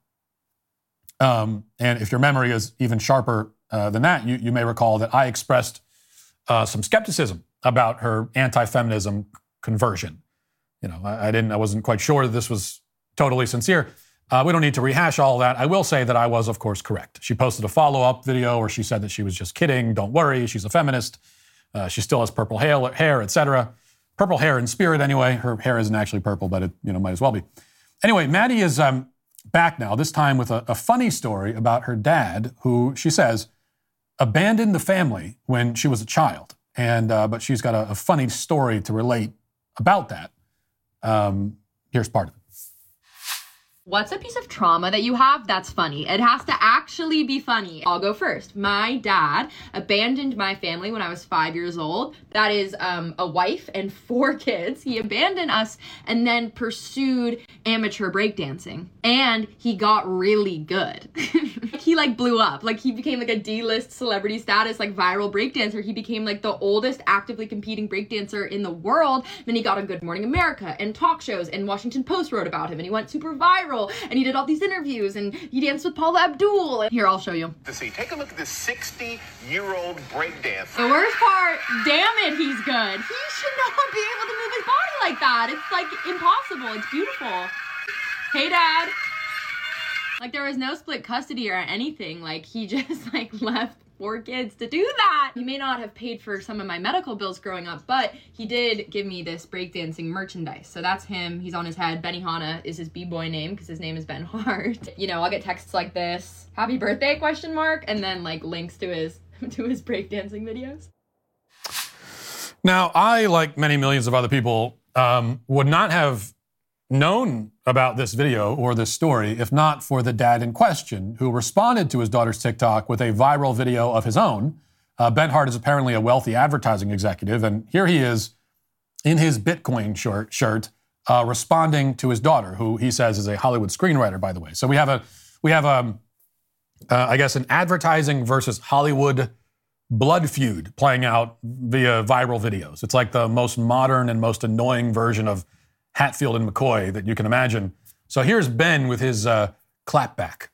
B: Um, and if your memory is even sharper uh, than that, you, you may recall that I expressed uh, some skepticism about her anti-feminism conversion. You know, I, I didn't, I wasn't quite sure that this was totally sincere. Uh, we don't need to rehash all that. I will say that I was, of course, correct. She posted a follow-up video where she said that she was just kidding. Don't worry, she's a feminist. Uh, she still has purple hair, hair, et cetera. Purple hair in spirit, anyway. Her hair isn't actually purple, but it, you know, might as well be. Anyway, Maddie is um, back now, this time with a, a funny story about her dad, who she says abandoned the family when she was a child. And uh, but she's got a, a funny story to relate about that. Um, here's part of it.
R: What's a piece of trauma that you have that's funny? It has to actually be funny. I'll go first. My dad abandoned my family when I was five years old. That is um, a wife and four kids. He abandoned us and then pursued amateur breakdancing. And he got really good. He like blew up. Like he became like a D-list celebrity status, like viral breakdancer. He became like the oldest actively competing breakdancer in the world. Then he got on Good Morning America and talk shows, and Washington Post wrote about him, and he went super viral. And he did all these interviews, and he danced with Paula Abdul. Here, I'll show you.
S: To see, take a look at this sixty-year-old breakdancer.
R: The worst part, damn it, he's good. He should not be able to move his body like that. It's like impossible. It's beautiful. Hey, Dad. Like there was no split custody or anything. Like he just like left four kids to do that. He may not have paid for some of my medical bills growing up, but he did give me this breakdancing merchandise. So that's him. He's on his head. Benihana is his b-boy name because his name is Ben Hart. You know, I'll get texts like this, happy birthday, question mark, and then like links to his to his breakdancing videos.
B: Now, I, like many millions of other people, um, would not have known about this video or this story if not for the dad in question, who responded to his daughter's TikTok with a viral video of his own. Uh, Ben Hart is apparently a wealthy advertising executive, and here he is in his Bitcoin shirt, shirt uh, responding to his daughter, who he says is a Hollywood screenwriter, by the way. So we have a, we have a, uh, I guess, an advertising versus Hollywood blood feud playing out via viral videos. It's like the most modern and most annoying version of Hatfield and McCoy that you can imagine. So here's Ben with his uh, clapback.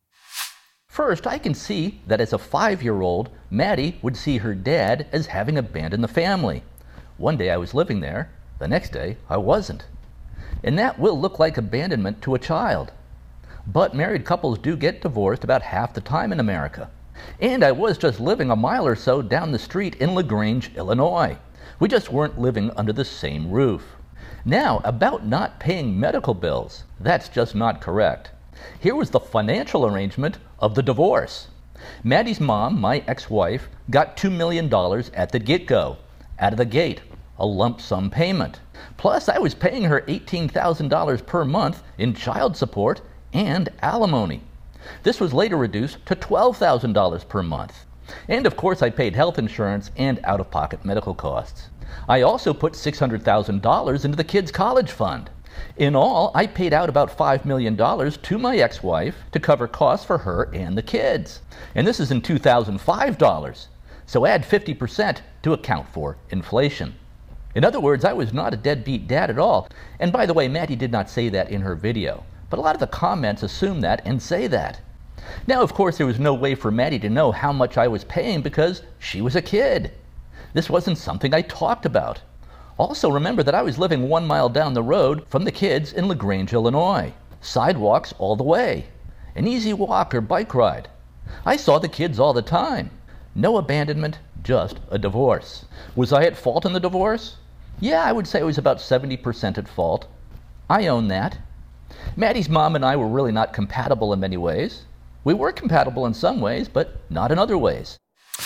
T: First, I can see that as a five-year-old, Maddie would see her dad as having abandoned the family. One day I was living there, the next day I wasn't. And that will look like abandonment to a child. But married couples do get divorced about half the time in America. And I was just living a mile or so down the street in LaGrange, Illinois. We just weren't living under the same roof. Now, about not paying medical bills, that's just not correct. Here was the financial arrangement of the divorce. Maddie's mom, my ex-wife, got two million dollars at the get-go, out of the gate, a lump sum payment. Plus, I was paying her eighteen thousand dollars per month in child support and alimony. This was later reduced to twelve thousand dollars per month. And of course, I paid health insurance and out-of-pocket medical costs. I also put six hundred thousand dollars into the kids' college fund. In all, I paid out about five million dollars to my ex-wife to cover costs for her and the kids. And this is in two thousand five dollars. So add fifty percent to account for inflation. In other words, I was not a deadbeat dad at all. And by the way, Maddie did not say that in her video. But a lot of the comments assume that and say that. Now, of course, there was no way for Maddie to know how much I was paying because she was a kid. This wasn't something I talked about. Also, remember that I was living one mile down the road from the kids in LaGrange, Illinois. Sidewalks all the way. An easy walk or bike ride. I saw the kids all the time. No abandonment, just a divorce. Was I at fault in the divorce? Yeah, I would say I was about seventy percent at fault. I own that. Maddie's mom and I were really not compatible in many ways. We were compatible in some ways, but not in other ways.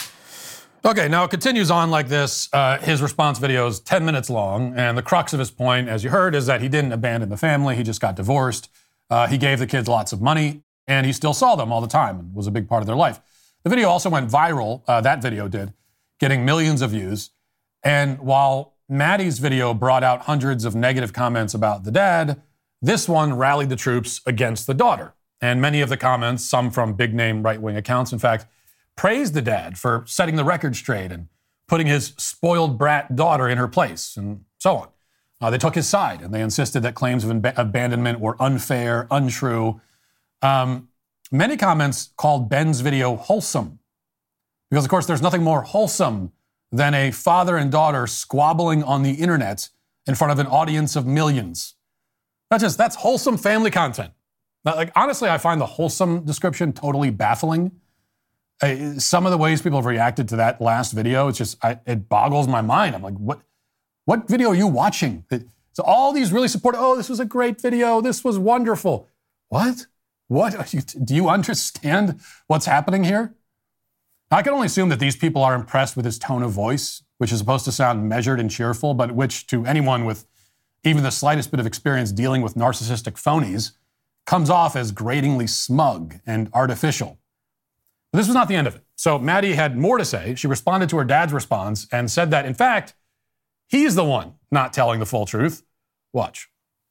B: Okay, now it continues on like this. Uh, his response video is ten minutes long, and the crux of his point, as you heard, is that he didn't abandon the family. He just got divorced. Uh, he gave the kids lots of money, and he still saw them all the time and was a big part of their life. The video also went viral, uh, that video did, getting millions of views. And while Maddie's video brought out hundreds of negative comments about the dad, this one rallied the troops against the daughter. And many of the comments, some from big-name right-wing accounts, in fact, praised the dad for setting the record straight and putting his spoiled brat daughter in her place, and so on. Uh, they took his side, and they insisted that claims of ab- abandonment were unfair, untrue. Um, many comments called Ben's video wholesome, because, of course, there's nothing more wholesome than a father and daughter squabbling on the internet in front of an audience of millions. That's just, that's wholesome family content. Now, like, honestly, I find the wholesome description totally baffling. Uh, some of the ways people have reacted to that last video, it's just, I, it boggles my mind. I'm like, what what video are you watching? It, so all these really supportive, oh, this was a great video, this was wonderful. What? What? Are you, do you understand what's happening here? I can only assume that these people are impressed with his tone of voice, which is supposed to sound measured and cheerful, but which to anyone with even the slightest bit of experience dealing with narcissistic phonies comes off as gratingly smug and artificial. But this was not the end of it. So Maddie had more to say. She responded to her dad's response and said that, in fact, he's the one not telling the full truth. Watch.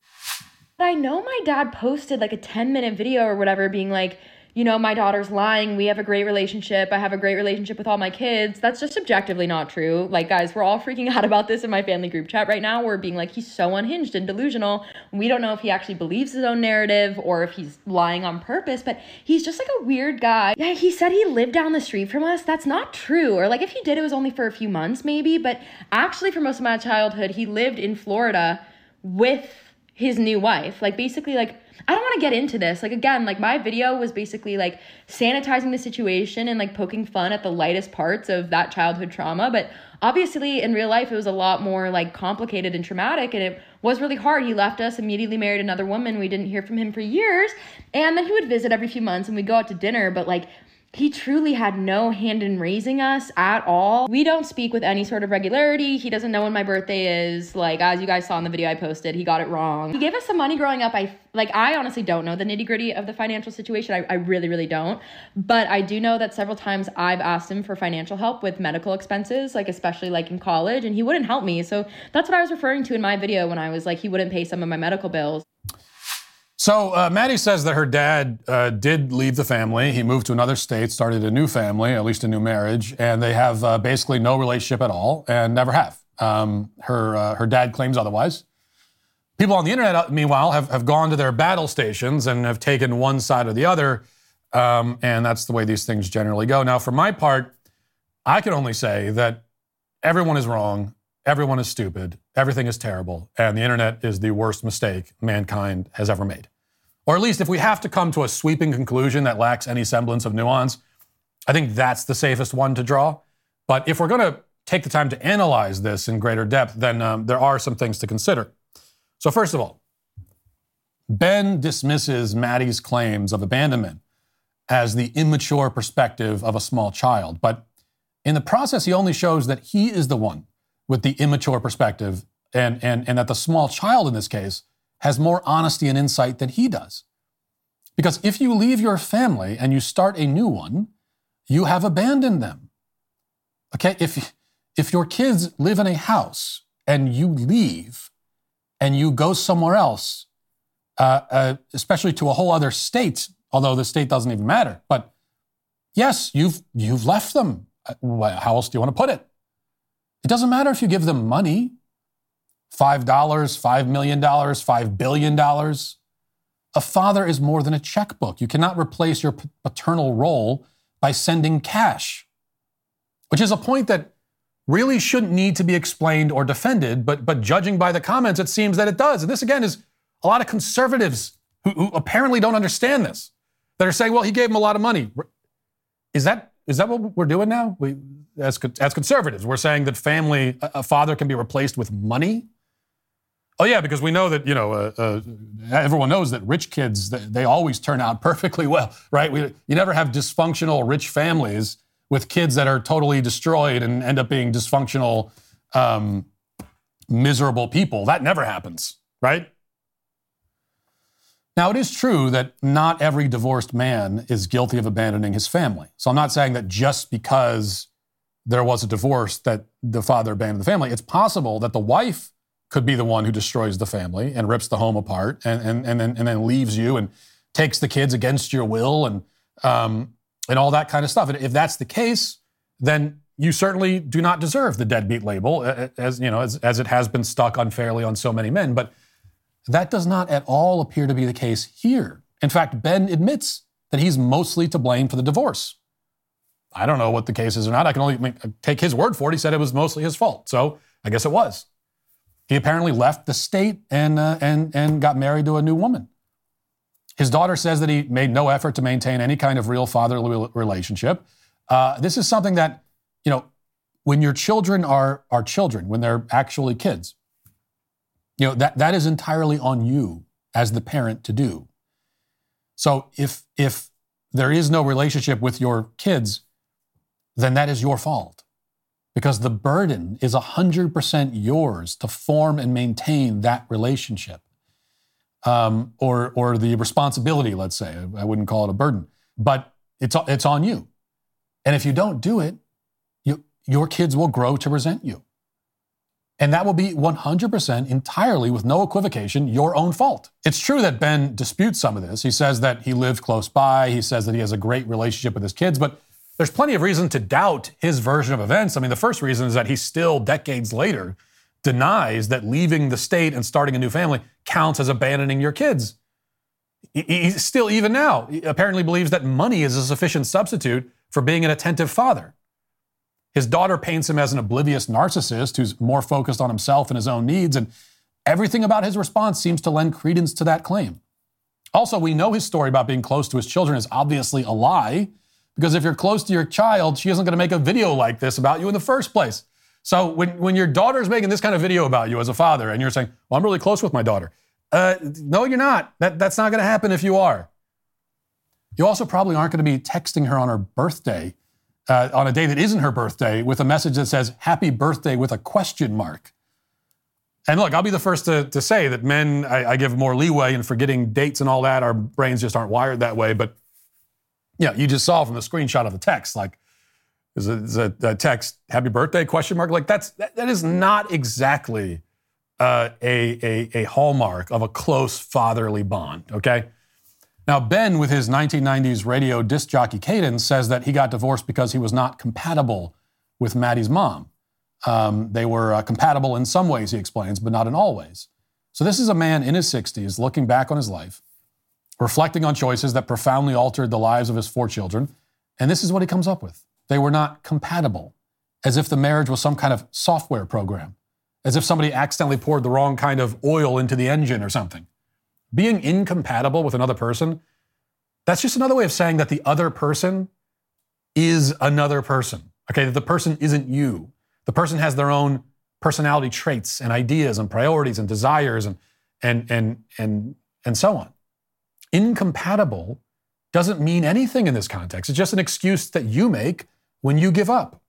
U: I know my dad posted like a ten minute video or whatever being like, you know, my daughter's lying. We have a great relationship. I have a great relationship with all my kids. That's just objectively not true. Like, guys, we're all freaking out about this in my family group chat right now. We're being like, he's so unhinged and delusional. We don't know if he actually believes his own narrative or if he's lying on purpose, but he's just like a weird guy. Yeah, he said he lived down the street from us. That's not true. Or like if he did, it was only for a few months maybe. But actually for most of my childhood, he lived in Florida with his new wife. Like basically like, I don't want to get into this. Like, again, like my video was basically like sanitizing the situation and like poking fun at the lightest parts of that childhood trauma. But obviously in real life, it was a lot more like complicated and traumatic. And it was really hard. He left us, immediately married another woman. We didn't hear from him for years. And then he would visit every few months and we'd go out to dinner. But like, he truly had no hand in raising us at all. We don't speak with any sort of regularity. He doesn't know when my birthday is. Like, as you guys saw in the video I posted, he got it wrong. He gave us some money growing up. I like, I honestly don't know the nitty gritty of the financial situation. I, I really, really don't. But I do know that several times I've asked him for financial help with medical expenses, like especially like in college, and he wouldn't help me. So that's what I was referring to in my video when I was like, he wouldn't pay some of my medical bills.
B: So uh, Maddie says that her dad uh, did leave the family. He moved to another state, started a new family, at least a new marriage, and they have uh, basically no relationship at all and never have. Um, her uh, her dad claims otherwise. People on the internet, meanwhile, have, have gone to their battle stations and have taken one side or the other, um, and that's the way these things generally go. Now, for my part, I can only say that everyone is wrong, everyone is stupid, everything is terrible, and the internet is the worst mistake mankind has ever made. Or at least if we have to come to a sweeping conclusion that lacks any semblance of nuance, I think that's the safest one to draw. But if we're going to take the time to analyze this in greater depth, then um, there are some things to consider. So first of all, Ben dismisses Maddie's claims of abandonment as the immature perspective of a small child. But in the process, he only shows that he is the one with the immature perspective and, and, and that the small child in this case has more honesty and insight than he does. Because if you leave your family and you start a new one, you have abandoned them. Okay, if, if your kids live in a house and you leave and you go somewhere else, uh, uh, especially to a whole other state, although the state doesn't even matter, but yes, you've, you've left them. How else do you want to put it? It doesn't matter if you give them money. five dollars, five million dollars, five billion dollars. A father is more than a checkbook. You cannot replace your paternal role by sending cash, which is a point that really shouldn't need to be explained or defended, but, but judging by the comments, it seems that it does. And this, again, is a lot of conservatives who, who apparently don't understand this, that are saying, well, he gave him a lot of money. Is that, is that what we're doing now? We, as, as conservatives, we're saying that family, a, a father can be replaced with money? Oh, yeah, because we know that, you know, uh, uh, everyone knows that rich kids, they, they always turn out perfectly well, right? We, you never have dysfunctional rich families with kids that are totally destroyed and end up being dysfunctional, um, miserable people. That never happens, right? Now, it is true that not every divorced man is guilty of abandoning his family. So I'm not saying that just because there was a divorce that the father abandoned the family. It's possible that the wife could be the one who destroys the family and rips the home apart and, and, and, then, and then leaves you and takes the kids against your will and, um, and all that kind of stuff. And if that's the case, then you certainly do not deserve the deadbeat label, as, you know, as, as it has been stuck unfairly on so many men. But that does not at all appear to be the case here. In fact, Ben admits that he's mostly to blame for the divorce. I don't know what the case is or not. I can only take his word for it. He said it was mostly his fault. So I guess it was. He apparently left the state and, uh, and, and got married to a new woman. His daughter says that he made no effort to maintain any kind of real fatherly relationship. Uh, this is something that, you know, when your children are, are children, when they're actually kids, you know, that, that is entirely on you as the parent to do. So if, if there is no relationship with your kids, then that is your fault. Because the burden is one hundred percent yours to form and maintain that relationship. Um, or, or the responsibility, let's say. I wouldn't call it a burden. But it's, it's on you. And if you don't do it, you, your kids will grow to resent you. And that will be one hundred percent entirely, with no equivocation, your own fault. It's true that Ben disputes some of this. He says that he lived close by. He says that he has a great relationship with his kids. But there's plenty of reason to doubt his version of events. I mean, the first reason is that he still, decades later, denies that leaving the state and starting a new family counts as abandoning your kids. He, he still, even now, he apparently believes that money is a sufficient substitute for being an attentive father. His daughter paints him as an oblivious narcissist who's more focused on himself and his own needs, and everything about his response seems to lend credence to that claim. Also, we know his story about being close to his children is obviously a lie, because if you're close to your child, she isn't going to make a video like this about you in the first place. So when, when your daughter's making this kind of video about you as a father, and you're saying, well, I'm really close with my daughter. Uh, no, you're not. That, that's not going to happen if you are. You also probably aren't going to be texting her on her birthday, uh, on a day that isn't her birthday, with a message that says, happy birthday with a question mark. And look, I'll be the first to, to say that men, I, I give more leeway in forgetting dates and all that. Our brains just aren't wired that way. But, yeah, you just saw from the screenshot of the text, like, is a, is a, a text, happy birthday, question mark? Like, that's that, that is not exactly uh, a, a, a hallmark of a close fatherly bond, okay? Now, Ben, with his nineteen nineties radio disc jockey cadence, says that he got divorced because he was not compatible with Maddie's mom. Um, they were uh, compatible in some ways, he explains, but not in all ways. So this is a man in his sixties, looking back on his life, reflecting on choices that profoundly altered the lives of his four children, and this is what he comes up with. They were not compatible, as if the marriage was some kind of software program, as if somebody accidentally poured the wrong kind of oil into the engine or something. Being incompatible with another person, that's just another way of saying that the other person is another person, okay? That the person isn't you. The person has their own personality traits and ideas and priorities and desires and, and, and, and, and so on. Incompatible doesn't mean anything in this context. It's just an excuse that you make when you give up.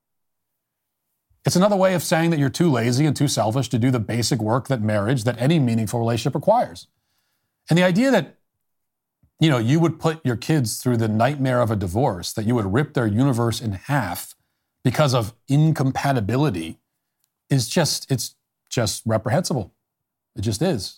B: It's another way of saying that you're too lazy and too selfish to do the basic work that marriage, that any meaningful relationship requires. And the idea that, you know, you would put your kids through the nightmare of a divorce, that you would rip their universe in half because of incompatibility is just, it's just reprehensible. It just is.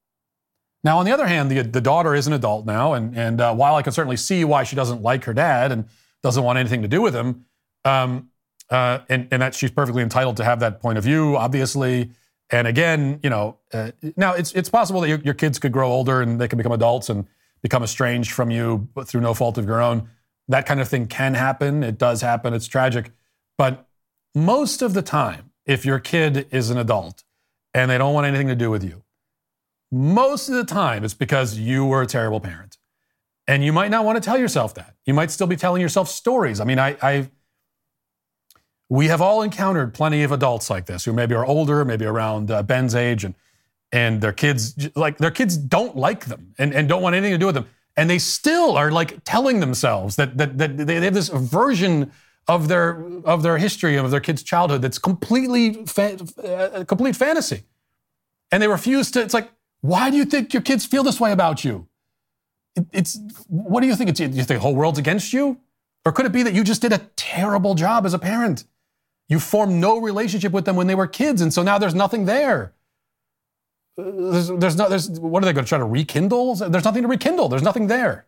B: Now, on the other hand, the, the daughter is an adult now, and, and uh, while I can certainly see why she doesn't like her dad and doesn't want anything to do with him, um, uh, and, and that she's perfectly entitled to have that point of view, obviously. And again, you know, uh, now it's it's possible that your, your kids could grow older and they can become adults and become estranged from you through no fault of your own. That kind of thing can happen. It does happen. It's tragic. But most of the time, if your kid is an adult and they don't want anything to do with you, most of the time it's because you were a terrible parent. And you might not want to tell yourself that. You might still be telling yourself stories. I mean, I, I we have all encountered plenty of adults like this who maybe are older, maybe around uh, Ben's age, and and their kids, like their kids don't like them and, and don't want anything to do with them. And they still are like telling themselves that that, that they have this version of their of their history, of their kid's childhood that's completely fa- uh, complete fantasy. And they refuse to, it's like, why do you think your kids feel this way about you? It, it's, what do you think? It's, do you think the whole world's against you? Or could it be that you just did a terrible job as a parent? You formed no relationship with them when they were kids, and so now there's nothing there. There's, there's no, there's, what are they going to try to rekindle? There's nothing to rekindle. There's nothing there.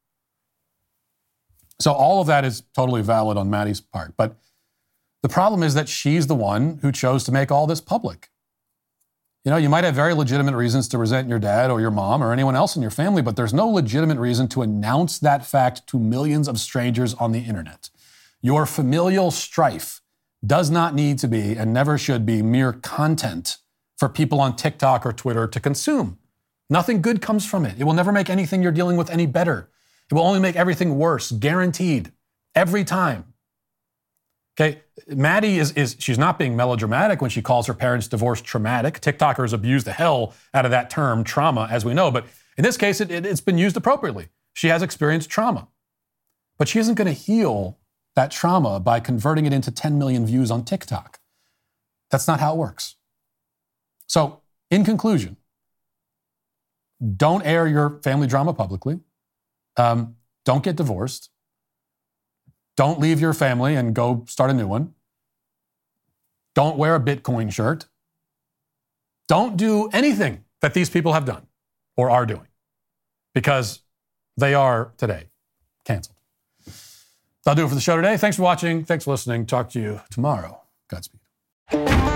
B: So all of that is totally valid on Maddie's part. But the problem is that she's the one who chose to make all this public. You know, you might have very legitimate reasons to resent your dad or your mom or anyone else in your family, but there's no legitimate reason to announce that fact to millions of strangers on the internet. Your familial strife does not need to be and never should be mere content for people on TikTok or Twitter to consume. Nothing good comes from it. It will never make anything you're dealing with any better. It will only make everything worse, guaranteed, every time. Okay, Maddie is, is she's not being melodramatic when she calls her parents' divorce traumatic. TikTokers abuse the hell out of that term, trauma, as we know. But in this case, it, it, it's been used appropriately. She has experienced trauma. But she isn't going to heal that trauma by converting it into ten million views on TikTok. That's not how it works. So, in conclusion, don't air your family drama publicly. Um, don't get divorced. Don't leave your family and go start a new one. Don't wear a Bitcoin shirt. Don't do anything that these people have done or are doing, because they are today canceled. That'll do it for the show today. Thanks for watching. Thanks for listening. Talk to you tomorrow. Godspeed.